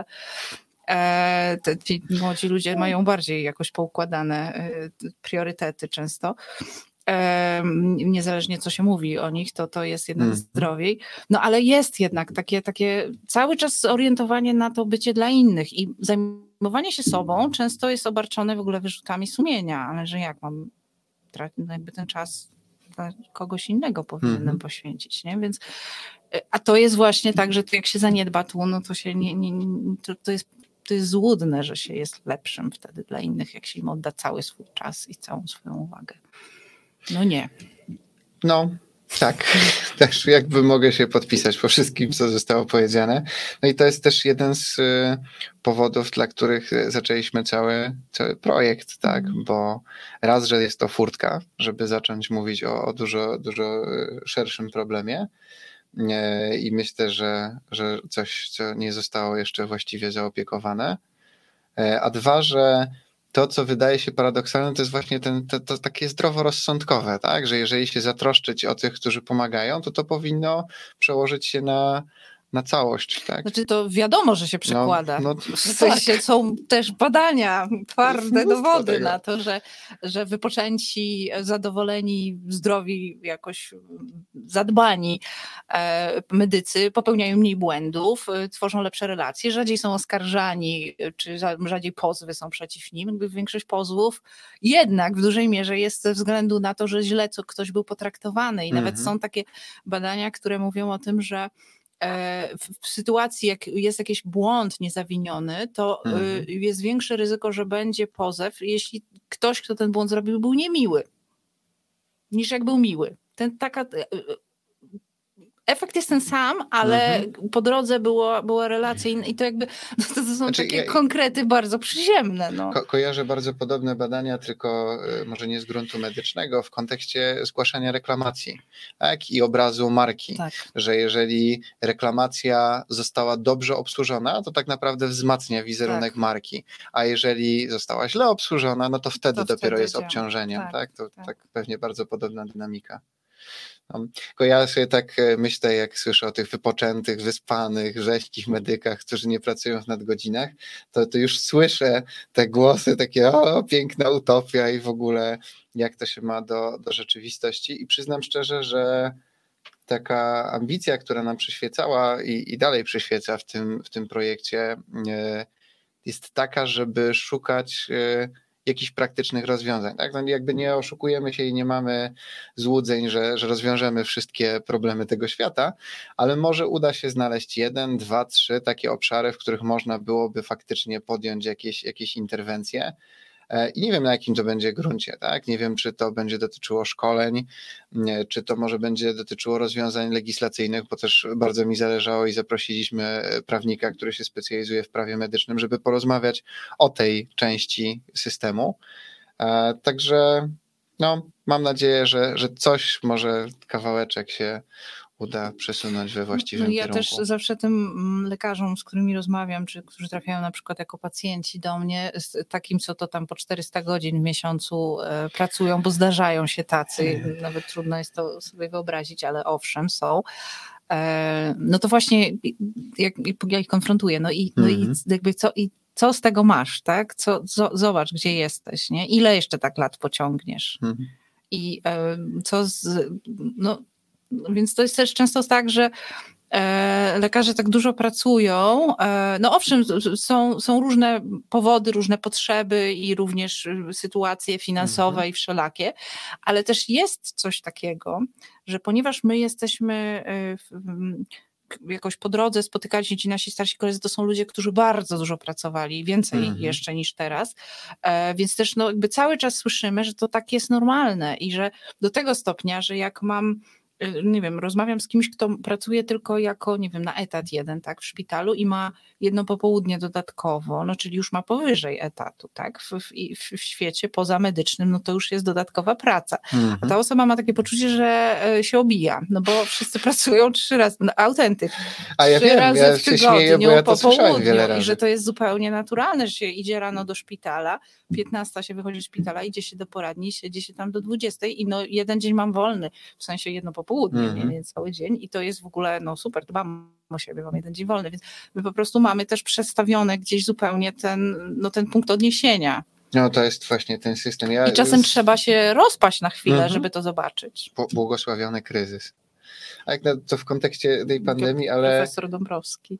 E, te, ci młodzi ludzie mają bardziej jakoś poukładane e, priorytety często. E, niezależnie co się mówi o nich, to to jest jednak mm. zdrowiej. No ale jest jednak takie, takie cały czas zorientowanie na to bycie dla innych i zajmowanie się sobą często jest obarczone w ogóle wyrzutami sumienia, ale że jak mam no jakby ten czas dla kogoś innego powinienem mm-hmm. poświęcić, nie? Więc a to jest właśnie tak, że to jak się zaniedba tu, no to się nie, nie, nie to, to jest to jest złudne, że się jest lepszym wtedy dla innych, jak się im odda cały swój czas i całą swoją uwagę. No nie. No, tak. Też jakby mogę się podpisać po wszystkim, co zostało powiedziane. No i to jest też jeden z y, powodów, dla których zaczęliśmy cały, cały projekt, tak? Mm. Bo raz, że jest to furtka, żeby zacząć mówić o, o dużo, dużo szerszym problemie, i myślę, że, że coś, co nie zostało jeszcze właściwie zaopiekowane. A dwa, że to, co wydaje się paradoksalne, to jest właśnie ten, to, to takie zdroworozsądkowe, tak? Że jeżeli się zatroszczyć o tych, którzy pomagają, to to powinno przełożyć się na, na całość. Tak? Znaczy to wiadomo, że się przekłada. No, no, w sensie tak. Są też badania, twarde dowody tego. Na to, że, że wypoczęci, zadowoleni, zdrowi, jakoś zadbani e, medycy popełniają mniej błędów, e, tworzą lepsze relacje, rzadziej są oskarżani, czy rzadziej pozwy są przeciw nim. Jakby większość pozwów jednak w dużej mierze jest ze względu na to, że źle co ktoś był potraktowany i nawet mhm. są takie badania, które mówią o tym, że w sytuacji, jak jest jakiś błąd niezawiniony, to mhm. jest większe ryzyko, że będzie pozew, jeśli ktoś, kto ten błąd zrobił, był niemiły, niż jak był miły. Ten, taka, efekt jest ten sam, ale mhm. po drodze było, była relacja inna i to jakby no to, to są znaczy, takie ja, konkrety bardzo przyziemne. No. Ko- kojarzę bardzo podobne badania, tylko może nie z gruntu medycznego, w kontekście zgłaszania reklamacji, tak? I obrazu marki, tak. Że jeżeli reklamacja została dobrze obsłużona, to tak naprawdę wzmacnia wizerunek tak. marki, a jeżeli została źle obsłużona, no to wtedy to dopiero wtedy jest działa. Obciążeniem. Tak, tak? To tak. tak pewnie bardzo podobna dynamika. No, tylko ja sobie tak myślę, jak słyszę o tych wypoczętych, wyspanych, rzeźkich medykach, którzy nie pracują w nadgodzinach, to, to już słyszę te głosy takie, o, piękna utopia i w ogóle jak to się ma do, do rzeczywistości. I przyznam szczerze, że taka ambicja, która nam przyświecała i, i dalej przyświeca w tym, w tym projekcie, jest taka, żeby szukać jakichś praktycznych rozwiązań. Tak? No jakby nie oszukujemy się i nie mamy złudzeń, że, że rozwiążemy wszystkie problemy tego świata, ale może uda się znaleźć jeden, dwa, trzy takie obszary, w których można byłoby faktycznie podjąć jakieś, jakieś interwencje. I nie wiem, na jakim to będzie gruncie, tak? Nie wiem, czy to będzie dotyczyło szkoleń, czy to może będzie dotyczyło rozwiązań legislacyjnych, bo też bardzo mi zależało i zaprosiliśmy prawnika, który się specjalizuje w prawie medycznym, żeby porozmawiać o tej części systemu. Także no, mam nadzieję, że, że coś, może kawałeczek się uda przesunąć we właściwym no, ja kierunku. też zawsze tym lekarzom, z którymi rozmawiam, czy którzy trafiają na przykład jako pacjenci do mnie, z takim, co to tam po czterysta godzin w miesiącu e, pracują, bo zdarzają się tacy, nawet trudno jest to sobie wyobrazić, ale owszem, są. E, no to właśnie jak, ja ich konfrontuję, no i, no mm-hmm. i jakby co, i co z tego masz, tak? Co, co, zobacz, gdzie jesteś, nie? Ile jeszcze tak lat pociągniesz? Mm-hmm. I e, co z... No, więc to jest też często tak, że e, lekarze tak dużo pracują. E, no owszem, są, są różne powody, różne potrzeby i również sytuacje finansowe mhm. i wszelakie, ale też jest coś takiego, że ponieważ my jesteśmy w, w, jakoś po drodze, spotykali się ci nasi starsi koledzy, to są ludzie, którzy bardzo dużo pracowali, więcej mhm. jeszcze niż teraz, e, więc też no, jakby cały czas słyszymy, że to tak jest normalne i że do tego stopnia, że jak mam nie wiem, rozmawiam z kimś, kto pracuje tylko jako, nie wiem, na etat jeden, tak, w szpitalu i ma jedno popołudnie dodatkowo, no czyli już ma powyżej etatu, tak, w, w, w świecie pozamedycznym, no to już jest dodatkowa praca. Mhm. A ta osoba ma takie poczucie, że się obija, no bo wszyscy pracują trzy razy, no, autentyk, A ja trzy wiem, razy ja w się tygodniu, śmieję, bo ja to po południu wiele razy. I że to jest zupełnie naturalne, że się idzie rano do szpitala, piętnasta się wychodzi z szpitala, idzie się do poradni, siedzi się tam do dwudziestej i no jeden dzień mam wolny, w sensie jedno po południe, mm-hmm. nie, nie cały dzień i to jest w ogóle no super, dbam o siebie, mam jeden dzień wolny, więc my po prostu mamy też przestawione gdzieś zupełnie ten, no, ten punkt odniesienia. No to jest właśnie ten system. Ja I czasem z... trzeba się rozpaść na chwilę, mm-hmm. żeby to zobaczyć. Błogosławiony kryzys. A jak to w kontekście tej pandemii, ale... Profesor Dąbrowski.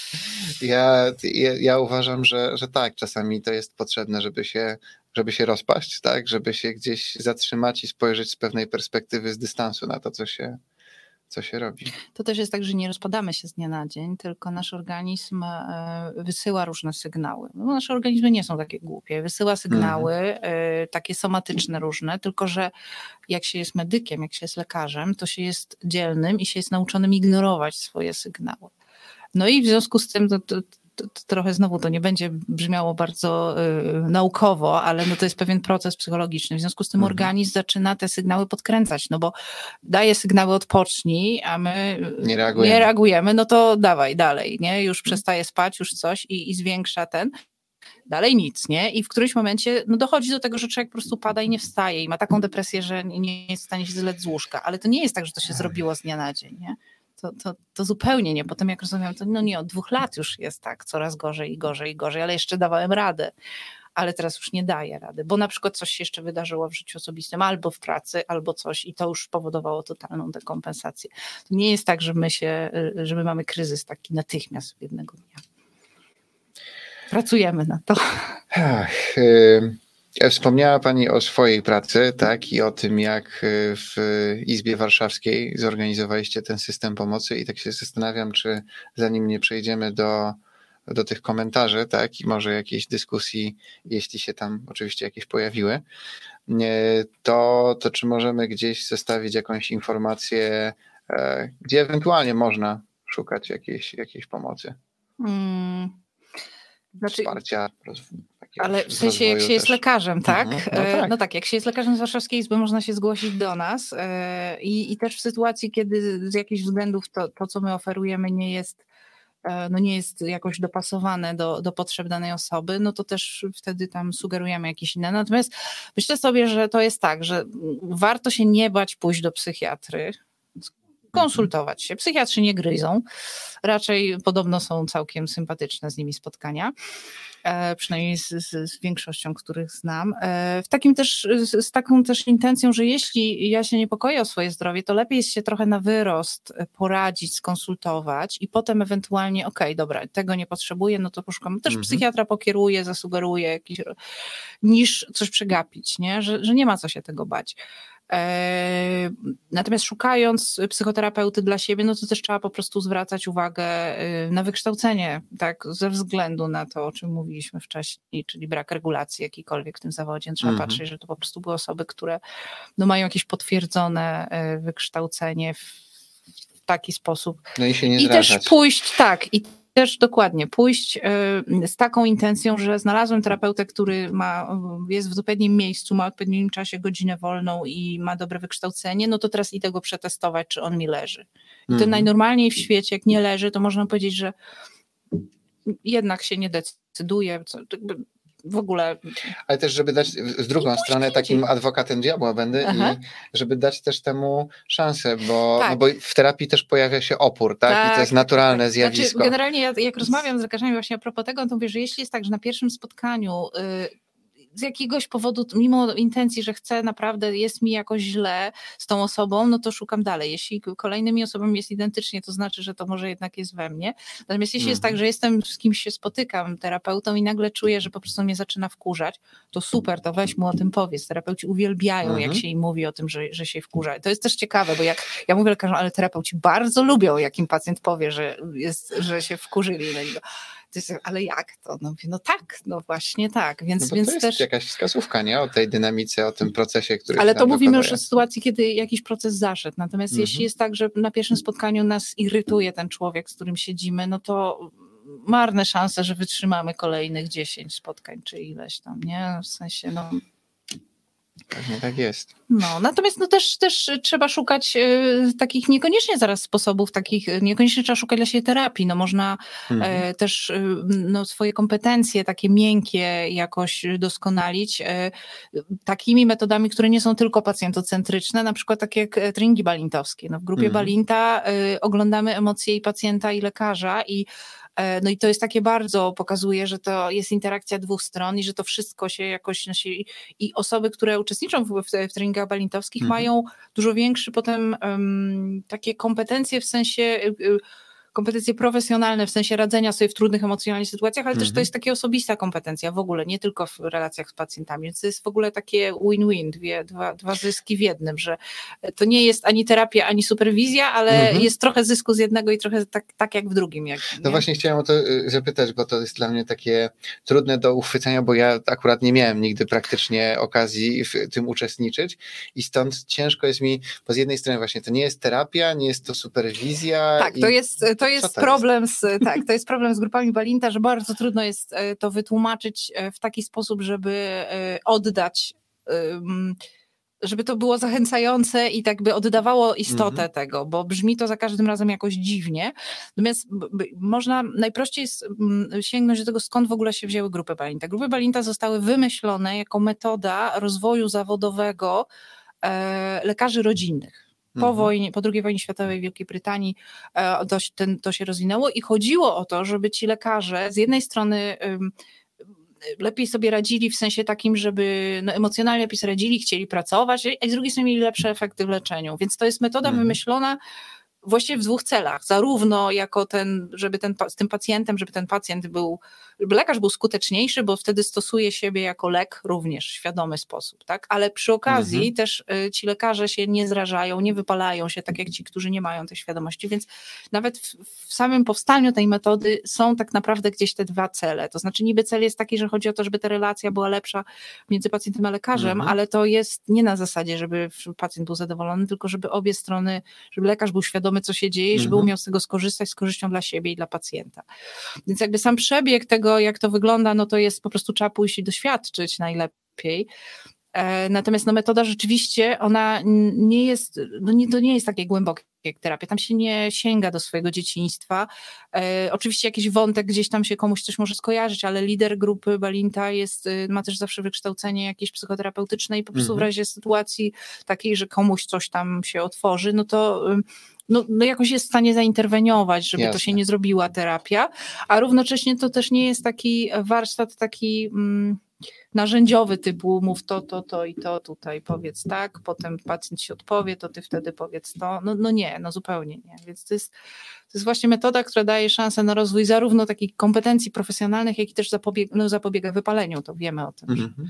Ja, ja, ja uważam, że, że tak, czasami to jest potrzebne, żeby się, żeby się rozpaść, tak, żeby się gdzieś zatrzymać i spojrzeć z pewnej perspektywy, z dystansu na to, co się, co się robi. To też jest tak, że nie rozpadamy się z dnia na dzień, tylko nasz organizm wysyła różne sygnały. No, nasze organizmy nie są takie głupie. Wysyła sygnały mm-hmm. takie somatyczne różne, tylko że jak się jest medykiem, jak się jest lekarzem, to się jest dzielnym i się jest nauczonym ignorować swoje sygnały. No i w związku z tym to, to, to, to trochę znowu to nie będzie brzmiało bardzo y, naukowo, ale no to jest pewien proces psychologiczny. W związku z tym mhm. organizm zaczyna te sygnały podkręcać, no bo daje sygnały odpocznij, a my nie reagujemy, nie reagujemy no to dawaj dalej, nie? Już przestaje spać, już coś i, i zwiększa ten. Dalej nic, nie? I w którymś momencie no dochodzi do tego, że człowiek po prostu pada i nie wstaje i ma taką depresję, że nie jest w stanie się zlec z łóżka. Ale to nie jest tak, że to się zrobiło z dnia na dzień, nie? To, to, to zupełnie nie. Potem jak rozmawiam, to no nie, od dwóch lat już jest tak, coraz gorzej i gorzej i gorzej, ale jeszcze dawałem radę. Ale teraz już nie daję rady, bo na przykład coś się jeszcze wydarzyło w życiu osobistym, albo w pracy, albo coś i to już powodowało totalną dekompensację. To nie jest tak, że my się, że my mamy kryzys taki natychmiast jednego dnia. Pracujemy na to. Ach, y- Wspomniała Pani o swojej pracy, tak, i o tym, jak w Izbie Warszawskiej zorganizowaliście ten system pomocy i tak się zastanawiam, czy zanim nie przejdziemy do, do tych komentarzy, tak, i może jakiejś dyskusji, jeśli się tam oczywiście jakieś pojawiły, to, to czy możemy gdzieś zostawić jakąś informację, gdzie ewentualnie można szukać jakiejś, jakiejś pomocy? Hmm. Znaczy, wsparcia. Ale w sensie jak się też jest lekarzem, tak? Mhm. No tak? No tak, jak się jest lekarzem z Warszawskiej Izby, można się zgłosić do nas i, i też w sytuacji, kiedy z jakichś względów to, to, co my oferujemy, nie jest no nie jest jakoś dopasowane do, do potrzeb danej osoby, no to też wtedy tam sugerujemy jakieś inne. Natomiast myślę sobie, że to jest tak, że warto się nie bać pójść do psychiatry, konsultować się. Psychiatrzy nie gryzą, raczej podobno są całkiem sympatyczne z nimi spotkania, e, przynajmniej z, z, z większością, których znam. E, w takim też, z, z taką też intencją, że jeśli ja się niepokoję o swoje zdrowie, to lepiej jest się trochę na wyrost poradzić, skonsultować i potem ewentualnie, okej, okay, dobra, tego nie potrzebuję, no to poszukam. Też mhm. psychiatra pokieruje, zasugeruje, jakiś, niż coś przegapić, nie? Że, że nie ma co się tego bać. Natomiast szukając psychoterapeuty dla siebie, no to też trzeba po prostu zwracać uwagę na wykształcenie, tak, ze względu na to, o czym mówiliśmy wcześniej, czyli brak regulacji jakiejkolwiek w tym zawodzie. Trzeba mm-hmm. patrzeć, że to po prostu były osoby, które no, mają jakieś potwierdzone wykształcenie w taki sposób. No i się nie I zrażać. też pójść, tak, i też dokładnie pójść z taką intencją, że znalazłem terapeutę, który ma, jest w odpowiednim miejscu, ma w odpowiednim czasie godzinę wolną i ma dobre wykształcenie, no to teraz idę go przetestować, czy on mi leży. I to mm-hmm. najnormalniej w świecie, jak nie leży, to można powiedzieć, że jednak się nie decyduje, co, w ogóle. Ale też, żeby dać z drugą stronę takim adwokatem diabła będę Aha. i żeby dać też temu szansę, bo, tak. no bo w terapii też pojawia się opór, tak? tak I to jest naturalne tak. zjawisko. Znaczy, generalnie ja, jak rozmawiam z lekarzami właśnie a propos tego, to mówię, że jeśli jest tak, że na pierwszym spotkaniu yy, z jakiegoś powodu, mimo intencji, że chcę naprawdę, jest mi jakoś źle z tą osobą, no to szukam dalej. Jeśli kolejnymi osobami jest identycznie, to znaczy, że to może jednak jest we mnie. Natomiast jeśli mm. jest tak, że jestem z kimś się spotykam, terapeutą i nagle czuję, że po prostu mnie zaczyna wkurzać, to super, to weź mu o tym powiedz. Terapeuci uwielbiają, mm-hmm. jak się im mówi o tym, że, że się wkurza. To jest też ciekawe, bo jak ja mówię lekarzom, ale terapeuci bardzo lubią, jak im pacjent powie, że, jest, że się wkurzyli na niego. Ale jak to? No, no tak, no właśnie tak. Więc, no więc to jest też jakaś wskazówka, nie? O tej dynamice, o tym procesie, który Ale się to mówimy dokonuje. już o sytuacji, kiedy jakiś proces zaszedł. Natomiast mm-hmm. jeśli jest tak, że na pierwszym spotkaniu nas irytuje ten człowiek, z którym siedzimy, no to marne szanse, że wytrzymamy kolejnych dziesięć spotkań, czy ileś tam, nie? W sensie, no... Pewnie tak jest. No, natomiast no też, też trzeba szukać y, takich niekoniecznie zaraz sposobów, takich niekoniecznie trzeba szukać dla siebie terapii. No można mhm. y, też y, no, swoje kompetencje takie miękkie jakoś doskonalić y, takimi metodami, które nie są tylko pacjentocentryczne, na przykład takie jak treningi balintowskie. No, w grupie mhm. Balinta y, oglądamy emocje i pacjenta i lekarza i no i to jest takie bardzo, pokazuje, że to jest interakcja dwóch stron i że to wszystko się jakoś nosi. I osoby, które uczestniczą w, w, w treningach balintowskich mhm. mają dużo większy potem um, takie kompetencje w sensie... Y, kompetencje profesjonalne w sensie radzenia sobie w trudnych emocjonalnie sytuacjach, ale mm-hmm. też to jest taka osobista kompetencja w ogóle, nie tylko w relacjach z pacjentami, więc to jest w ogóle takie win-win, dwie, dwa, dwa zyski w jednym, że to nie jest ani terapia, ani superwizja, ale mm-hmm. jest trochę zysku z jednego i trochę tak, tak jak w drugim. Jak, no właśnie chciałem o to zapytać, bo to jest dla mnie takie trudne do uchwycenia, bo ja akurat nie miałem nigdy praktycznie okazji w tym uczestniczyć i stąd ciężko jest mi, bo z jednej strony właśnie to nie jest terapia, nie jest to superwizja. Tak, i... to jest to To jest to problem jest? z tak, to jest problem z grupami Balinta, że bardzo trudno jest to wytłumaczyć w taki sposób, żeby oddać, żeby to było zachęcające i tak by oddawało istotę mm-hmm. tego, bo brzmi to za każdym razem jakoś dziwnie. Natomiast można najprościej jest sięgnąć do tego, skąd w ogóle się wzięły grupy Balinta. Grupy Balinta zostały wymyślone jako metoda rozwoju zawodowego lekarzy rodzinnych. Po wojnie, po drugiej wojnie światowej w Wielkiej Brytanii to, ten, to się rozwinęło i chodziło o to, żeby ci lekarze z jednej strony um, lepiej sobie radzili w sensie takim, żeby no, emocjonalnie lepiej sobie radzili, chcieli pracować, a z drugiej strony mieli lepsze efekty w leczeniu. Więc to jest metoda mhm. wymyślona właściwie w dwóch celach. Zarówno jako ten, żeby ten, z tym pacjentem, żeby ten pacjent był, żeby lekarz był skuteczniejszy, bo wtedy stosuje siebie jako lek również w świadomy sposób, tak? Ale przy okazji mhm. też y, ci lekarze się nie zrażają, nie wypalają się, tak jak ci, którzy nie mają tej świadomości, więc nawet w, w samym powstaniu tej metody są tak naprawdę gdzieś te dwa cele. To znaczy niby cel jest taki, że chodzi o to, żeby ta relacja była lepsza między pacjentem a lekarzem, mhm. ale to jest nie na zasadzie, żeby pacjent był zadowolony, tylko żeby obie strony, żeby lekarz był świadomy, co się dzieje, żeby umiał z tego skorzystać z korzyścią dla siebie i dla pacjenta. Więc jakby sam przebieg tego, jak to wygląda, no to jest po prostu trzeba pójść i doświadczyć najlepiej. Natomiast no, metoda rzeczywiście, ona nie jest, no nie, to nie jest takie głębokie jak terapia, tam się nie sięga do swojego dzieciństwa. E, oczywiście jakiś wątek gdzieś tam się komuś coś może skojarzyć, ale lider grupy Balinta jest, ma też zawsze wykształcenie jakieś psychoterapeutyczne i po prostu mhm. w razie sytuacji takiej, że komuś coś tam się otworzy, no to no, no jakoś jest w stanie zainterweniować, żeby Jasne. to się nie zrobiła terapia, a równocześnie to też nie jest taki warsztat taki mm, narzędziowy typu mów to, to, to i to tutaj powiedz tak, potem pacjent się odpowie, to ty wtedy powiedz to. No, no nie, no zupełnie nie. Więc to jest, to jest właśnie metoda, która daje szansę na rozwój zarówno takich kompetencji profesjonalnych, jak i też zapobiega, no, zapobiega wypaleniu, to wiemy o tym. Mm-hmm.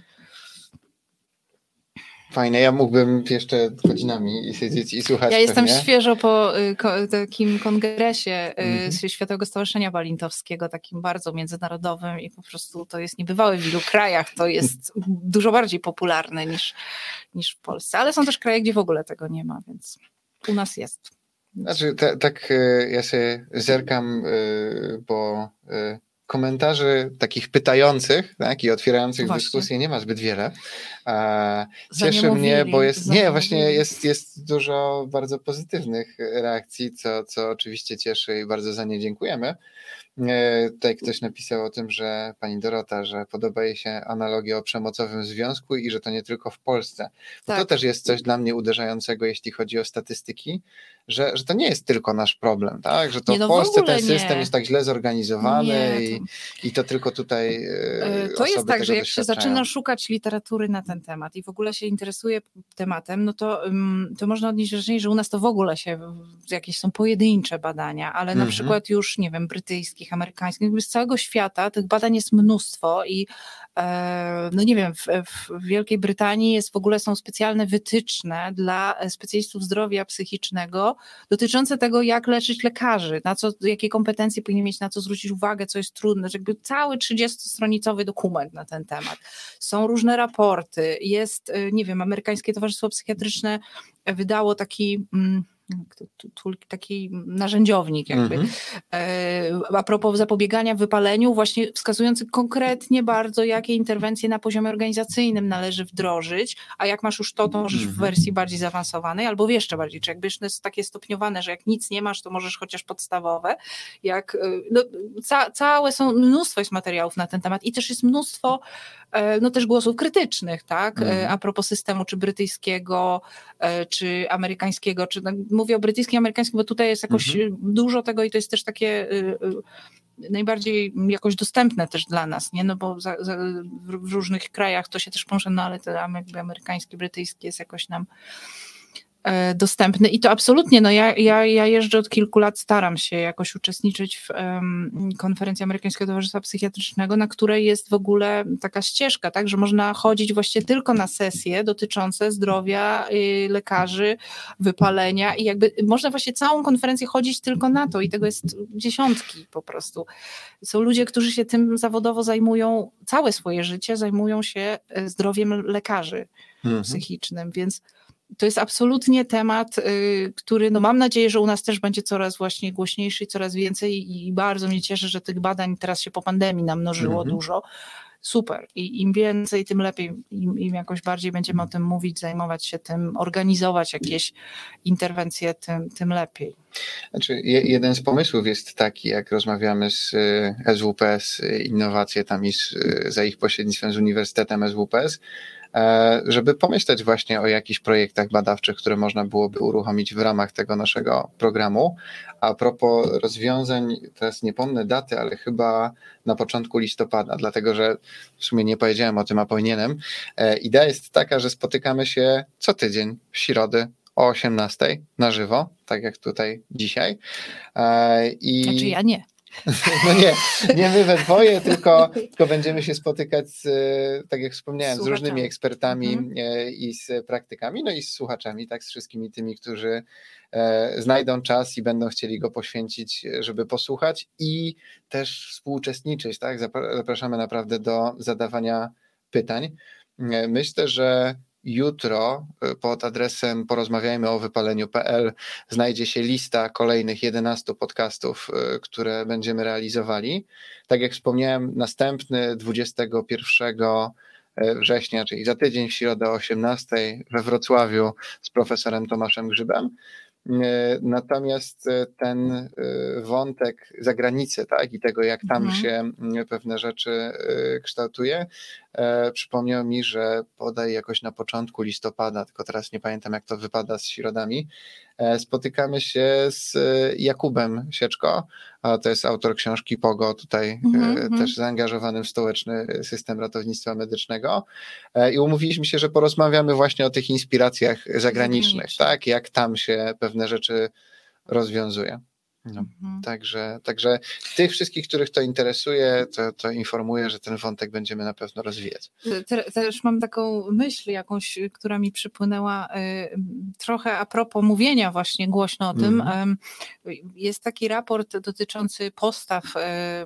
Fajne, ja mógłbym jeszcze godzinami siedzieć i słuchać. Ja jestem pewnie. świeżo po y, ko, takim kongresie mm-hmm. y, Światowego Stowarzyszenia Balintowskiego, takim bardzo międzynarodowym i po prostu to jest niebywałe w wielu krajach, to jest dużo bardziej popularne niż, niż w Polsce, ale są też kraje, gdzie w ogóle tego nie ma, więc u nas jest. Znaczy, te, tak y, ja się zerkam, y, bo y, komentarzy takich pytających, tak, i otwierających właśnie. dyskusję nie ma zbyt wiele. A cieszy mnie, bo jest, nie, właśnie jest, jest dużo bardzo pozytywnych reakcji, co, co oczywiście cieszy i bardzo za nie dziękujemy. Tutaj ktoś napisał o tym, że pani Dorota, że podoba jej się analogia o przemocowym związku i że to nie tylko w Polsce. Tak. To też jest coś dla mnie uderzającego, jeśli chodzi o statystyki, że, że to nie jest tylko nasz problem, tak? Że to nie, no w Polsce w ten system nie. jest tak źle zorganizowany nie, to... I, i to tylko tutaj yy, To jest tak, że jak się zaczyna szukać literatury na ten temat i w ogóle się interesuje tematem, no to, um, to można odnieść wrażenie, że u nas to w ogóle się, jakieś są pojedyncze badania, ale mm-hmm. na przykład już, nie wiem, brytyjskich, amerykańskich, z całego świata tych badań jest mnóstwo i e, no nie wiem, w, w Wielkiej Brytanii jest w ogóle są specjalne wytyczne dla specjalistów zdrowia psychicznego dotyczące tego, jak leczyć lekarzy, na co, jakie kompetencje powinni mieć, na co zwrócić uwagę, co jest trudne, jakby cały trzydziestostronicowy dokument na ten temat. Są różne raporty, jest, nie wiem, Amerykańskie Towarzystwo Psychiatryczne wydało taki taki narzędziownik jakby, mm-hmm. a propos zapobiegania wypaleniu, właśnie wskazujący konkretnie bardzo, jakie interwencje na poziomie organizacyjnym należy wdrożyć, a jak masz już to, to możesz mm-hmm. w wersji bardziej zaawansowanej, albo jeszcze bardziej, czy jakby jest takie stopniowane, że jak nic nie masz, to możesz chociaż podstawowe, jak, no, ca- całe są, mnóstwo jest materiałów na ten temat i też jest mnóstwo no też głosów krytycznych, tak, mm. a propos systemu, czy brytyjskiego, czy amerykańskiego, czy mówię o brytyjskim, amerykańskim, bo tutaj jest jakoś mm-hmm. dużo tego i to jest też takie y, y, najbardziej jakoś dostępne też dla nas, nie, no bo za, za, w różnych krajach to się też może, no ale to amerykański, brytyjski jest jakoś nam dostępny i to absolutnie, no ja, ja, ja jeżdżę od kilku lat, staram się jakoś uczestniczyć w um, konferencji Amerykańskiego Towarzystwa Psychiatrycznego, na której jest w ogóle taka ścieżka, tak, że można chodzić właściwie tylko na sesje dotyczące zdrowia y, lekarzy, wypalenia i jakby można właśnie całą konferencję chodzić tylko na to i tego jest dziesiątki po prostu. Są ludzie, którzy się tym zawodowo zajmują, całe swoje życie zajmują się zdrowiem lekarzy mhm. psychicznym, więc to jest absolutnie temat, y, który no mam nadzieję, że u nas też będzie coraz właśnie głośniejszy i coraz więcej i, i bardzo mnie cieszy, że tych badań teraz się po pandemii namnożyło mm-hmm. dużo. Super. I im więcej, tym lepiej. Im, im jakoś bardziej będziemy o tym mówić, zajmować się tym, organizować jakieś interwencje, tym, tym lepiej. Znaczy, jeden z pomysłów jest taki, jak rozmawiamy z S W P S Innowacje tam i z, za ich pośrednictwem z Uniwersytetem S W P S, żeby pomyśleć właśnie o jakichś projektach badawczych, które można byłoby uruchomić w ramach tego naszego programu. A propos rozwiązań, teraz nie pomnę daty, ale chyba na początku listopada, dlatego że w sumie nie powiedziałem o tym, a powinienem. Idea jest taka, że spotykamy się co tydzień w środę o osiemnastej na żywo, tak jak tutaj dzisiaj. I... Znaczy ja nie. No nie, nie my we dwoje, tylko, tylko będziemy się spotykać, z, tak jak wspomniałem, z różnymi ekspertami mhm. i z praktykami, no i z słuchaczami, tak, z wszystkimi tymi, którzy znajdą czas i będą chcieli go poświęcić, żeby posłuchać i też współuczestniczyć, tak, zapraszamy naprawdę do zadawania pytań. Myślę, że jutro pod adresem porozmawiajmy o wypaleniu kropka p l znajdzie się lista kolejnych jedenastu podcastów, które będziemy realizowali. Tak jak wspomniałem, następny dwudziestego pierwszego września, czyli za tydzień w środę o osiemnastej we Wrocławiu z profesorem Tomaszem Grzybem. Natomiast ten wątek zagranicy, tak, i tego, jak tam mhm. się pewne rzeczy kształtuje, przypomniał mi, że bodaj jakoś na początku listopada, tylko teraz nie pamiętam, jak to wypada z środami, spotykamy się z Jakubem Sieczko, a to jest autor książki Pogo, tutaj mm-hmm. też zaangażowany w stołeczny system ratownictwa medycznego, i umówiliśmy się, że porozmawiamy właśnie o tych inspiracjach zagranicznych, tak, jak tam się pewne rzeczy rozwiązuje. No. Mhm. Także, także tych wszystkich, których to interesuje, to, to informuję, że ten wątek będziemy na pewno rozwijać. Te, też mam taką myśl jakąś, która mi przypłynęła y, trochę a propos mówienia właśnie głośno o tym. Mhm. Y, jest taki raport dotyczący postaw y,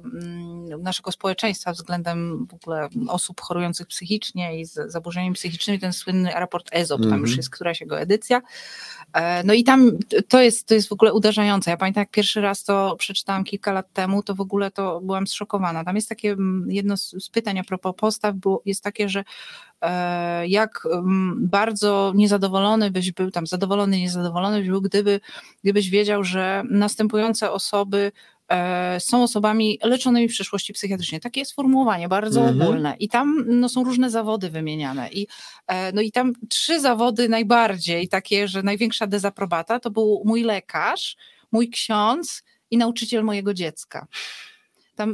y, naszego społeczeństwa względem w ogóle osób chorujących psychicznie i z zaburzeniami psychicznymi, ten słynny raport EZOP, mhm. tam już jest któraś jego edycja. Y, no i tam to jest, to jest w ogóle uderzające. Ja pamiętam, jak pierwszy raz to przeczytałam kilka lat temu, to w ogóle to byłam zszokowana. Tam jest takie, jedno z pytań a propos postaw było, jest takie, że e, jak m, bardzo niezadowolony byś był, tam zadowolony, niezadowolony byś był, gdyby, gdybyś wiedział, że następujące osoby e, są osobami leczonymi w przeszłości psychiatrycznie. Takie jest sformułowanie, bardzo mhm. ogólne. I tam no, są różne zawody wymieniane. I, e, no i tam trzy zawody najbardziej takie, że największa dezaprobata to był mój lekarz, mój ksiądz i nauczyciel mojego dziecka. Tam,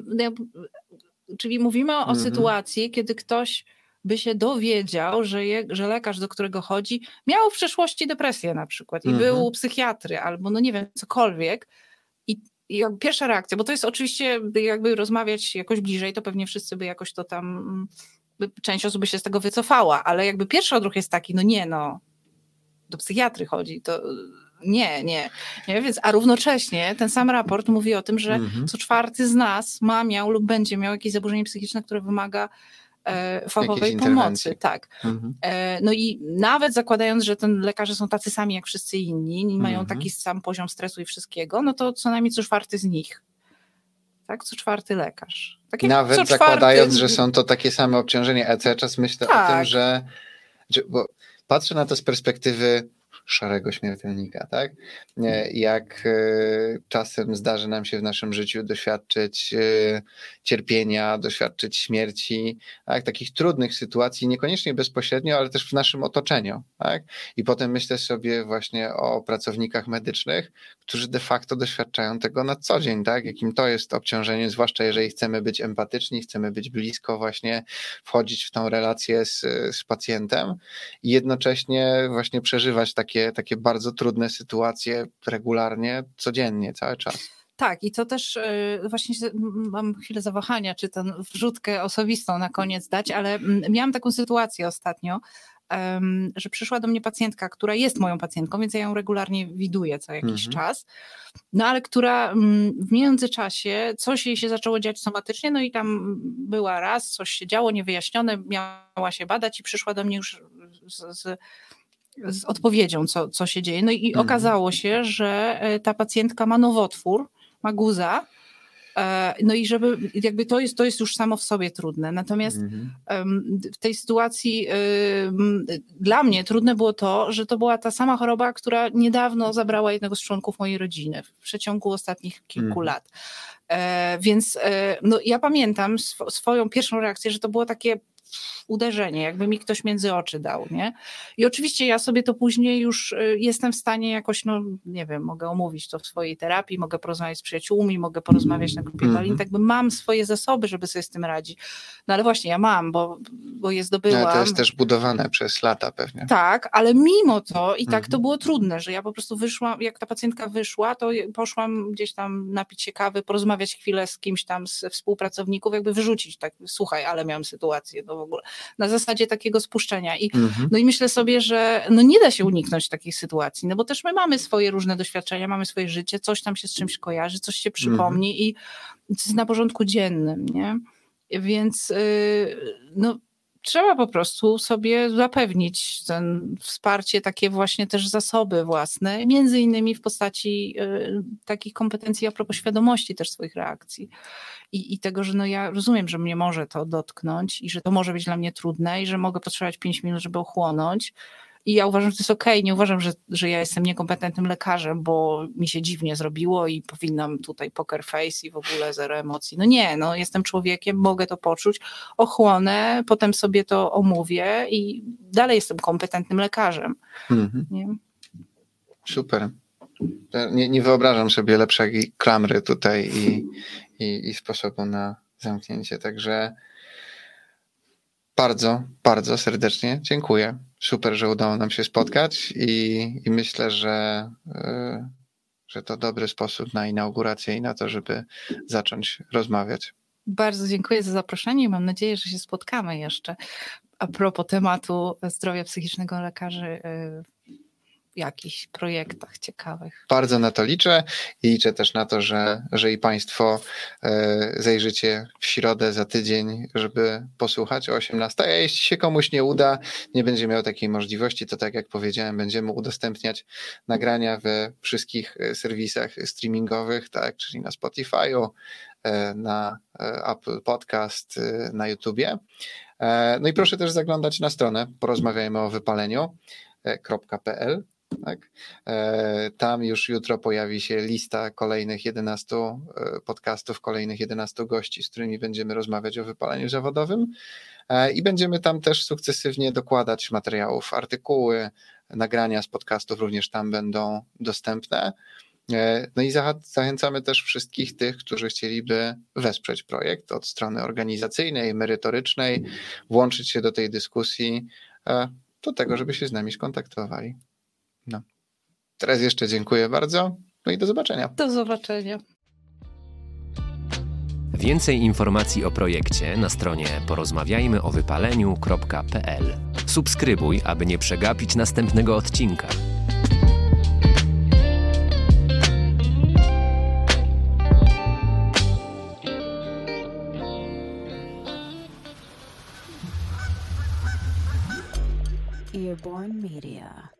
czyli mówimy o, o mm-hmm. sytuacji, kiedy ktoś by się dowiedział, że, je, że lekarz, do którego chodzi, miał w przeszłości depresję na przykład i mm-hmm. był u psychiatry albo no nie wiem, cokolwiek. I, i pierwsza reakcja, bo to jest oczywiście, jakby rozmawiać jakoś bliżej, to pewnie wszyscy by jakoś to tam, część osób by się z tego wycofała, ale jakby pierwszy odruch jest taki, no nie no, do psychiatry chodzi, to Nie, nie, nie, więc a równocześnie ten sam raport mówi o tym, że mm-hmm. co czwarty z nas ma, miał lub będzie miał jakieś zaburzenie psychiczne, które wymaga e, fachowej pomocy. Tak. Mm-hmm. E, no i nawet zakładając, że ten lekarze są tacy sami jak wszyscy inni, mm-hmm. mają taki sam poziom stresu i wszystkiego, no to co najmniej co czwarty z nich. Tak, co czwarty lekarz. Tak jak nawet co zakładając, czwarty... że są to takie same obciążenia, a cały czas myślę tak. o tym, że, że bo patrzę na to z perspektywy szarego śmiertelnika, tak? Jak y, czasem zdarzy nam się w naszym życiu doświadczyć y, cierpienia, doświadczyć śmierci, tak? Takich trudnych sytuacji, niekoniecznie bezpośrednio, ale też w naszym otoczeniu, tak? I potem myślę sobie właśnie o pracownikach medycznych, którzy de facto doświadczają tego na co dzień, tak? Jakim to jest obciążenie, zwłaszcza jeżeli chcemy być empatyczni, chcemy być blisko, właśnie wchodzić w tą relację z, z pacjentem i jednocześnie właśnie przeżywać takie takie bardzo trudne sytuacje regularnie, codziennie, cały czas. Tak, i to też właśnie mam chwilę zawahania, czy tę wrzutkę osobistą na koniec dać, ale miałam taką sytuację ostatnio, że przyszła do mnie pacjentka, która jest moją pacjentką, więc ja ją regularnie widuję co jakiś mhm. czas, no ale która w międzyczasie coś jej się zaczęło dziać somatycznie, no i tam była raz, coś się działo niewyjaśnione, miała się badać i przyszła do mnie już z, z z odpowiedzią, co, co się dzieje. No i mhm. okazało się, że ta pacjentka ma nowotwór, ma guza, no i żeby jakby to jest, to jest już samo w sobie trudne. Natomiast mhm. w tej sytuacji dla mnie trudne było to, że to była ta sama choroba, która niedawno zabrała jednego z członków mojej rodziny w przeciągu ostatnich kilku mhm. lat. Więc no, ja pamiętam sw- swoją pierwszą reakcję, że to było takie uderzenie, jakby mi ktoś między oczy dał, nie? I oczywiście ja sobie to później już jestem w stanie jakoś, no nie wiem, mogę omówić to w swojej terapii, mogę porozmawiać z przyjaciółmi, mogę porozmawiać na grupie mm-hmm. Walin, tak by mam swoje zasoby, żeby sobie z tym radzić. No ale właśnie ja mam, bo, bo je zdobyłam. No, to jest też budowane przez lata pewnie. Tak, ale mimo to i tak mm-hmm. to było trudne, że ja po prostu wyszłam, jak ta pacjentka wyszła, to poszłam gdzieś tam napić się kawy, porozmawiać chwilę z kimś tam z współpracowników, jakby wyrzucić tak, słuchaj, ale miałam sytuację, no w ogóle. Na zasadzie takiego spuszczenia. I, mhm. No i myślę sobie, że no nie da się uniknąć takich sytuacji, no bo też my mamy swoje różne doświadczenia, mamy swoje życie, coś tam się z czymś kojarzy, coś się przypomni mhm. i to jest na porządku dziennym, nie? Więc yy, no trzeba po prostu sobie zapewnić ten wsparcie, takie właśnie też zasoby własne, między innymi w postaci y, takich kompetencji a propos świadomości też swoich reakcji i, i tego, że no ja rozumiem, że mnie może to dotknąć i że to może być dla mnie trudne i że mogę potrzebować pięć minut, żeby ochłonąć. I ja uważam, że to jest okej, nie uważam, że, że ja jestem niekompetentnym lekarzem, bo mi się dziwnie zrobiło i powinnam tutaj poker face i w ogóle zero emocji. No nie, no jestem człowiekiem, mogę to poczuć, ochłonę, potem sobie to omówię i dalej jestem kompetentnym lekarzem. Mhm. Nie? Super. Nie, nie wyobrażam sobie lepszej klamry tutaj i, i, i sposobu na zamknięcie, także bardzo, bardzo serdecznie dziękuję. Super, że udało nam się spotkać i, i myślę, że, yy, że to dobry sposób na inaugurację i na to, żeby zacząć rozmawiać. Bardzo dziękuję za zaproszenie i mam nadzieję, że się spotkamy jeszcze a propos tematu zdrowia psychicznego lekarzy yy, w jakichś projektach ciekawych. Bardzo na to liczę i liczę też na to, że, że i Państwo e, zajrzycie w środę za tydzień, żeby posłuchać o osiemnastej, a jeśli się komuś nie uda, nie będzie miał takiej możliwości, to tak jak powiedziałem, będziemy udostępniać nagrania we wszystkich serwisach streamingowych, tak, czyli na Spotify'u, e, na Apple Podcast, e, na YouTubie. E, no i proszę też zaglądać na stronę porozmawiajmy o wypaleniu kropka pe el. Tak? Tam już jutro pojawi się lista kolejnych jedenastu podcastów, kolejnych jedenastu gości, z którymi będziemy rozmawiać o wypaleniu zawodowym i będziemy tam też sukcesywnie dokładać materiałów, artykuły, nagrania z podcastów również tam będą dostępne. No i zachęcamy też wszystkich tych, którzy chcieliby wesprzeć projekt od strony organizacyjnej, merytorycznej, włączyć się do tej dyskusji, do tego, żeby się z nami skontaktowali. No. Teraz jeszcze dziękuję bardzo, no i do zobaczenia. Do zobaczenia. Więcej informacji o projekcie na stronie porozmawiajmy o wypaleniu kropka pe el. Subskrybuj, aby nie przegapić następnego odcinka. Earborn Media.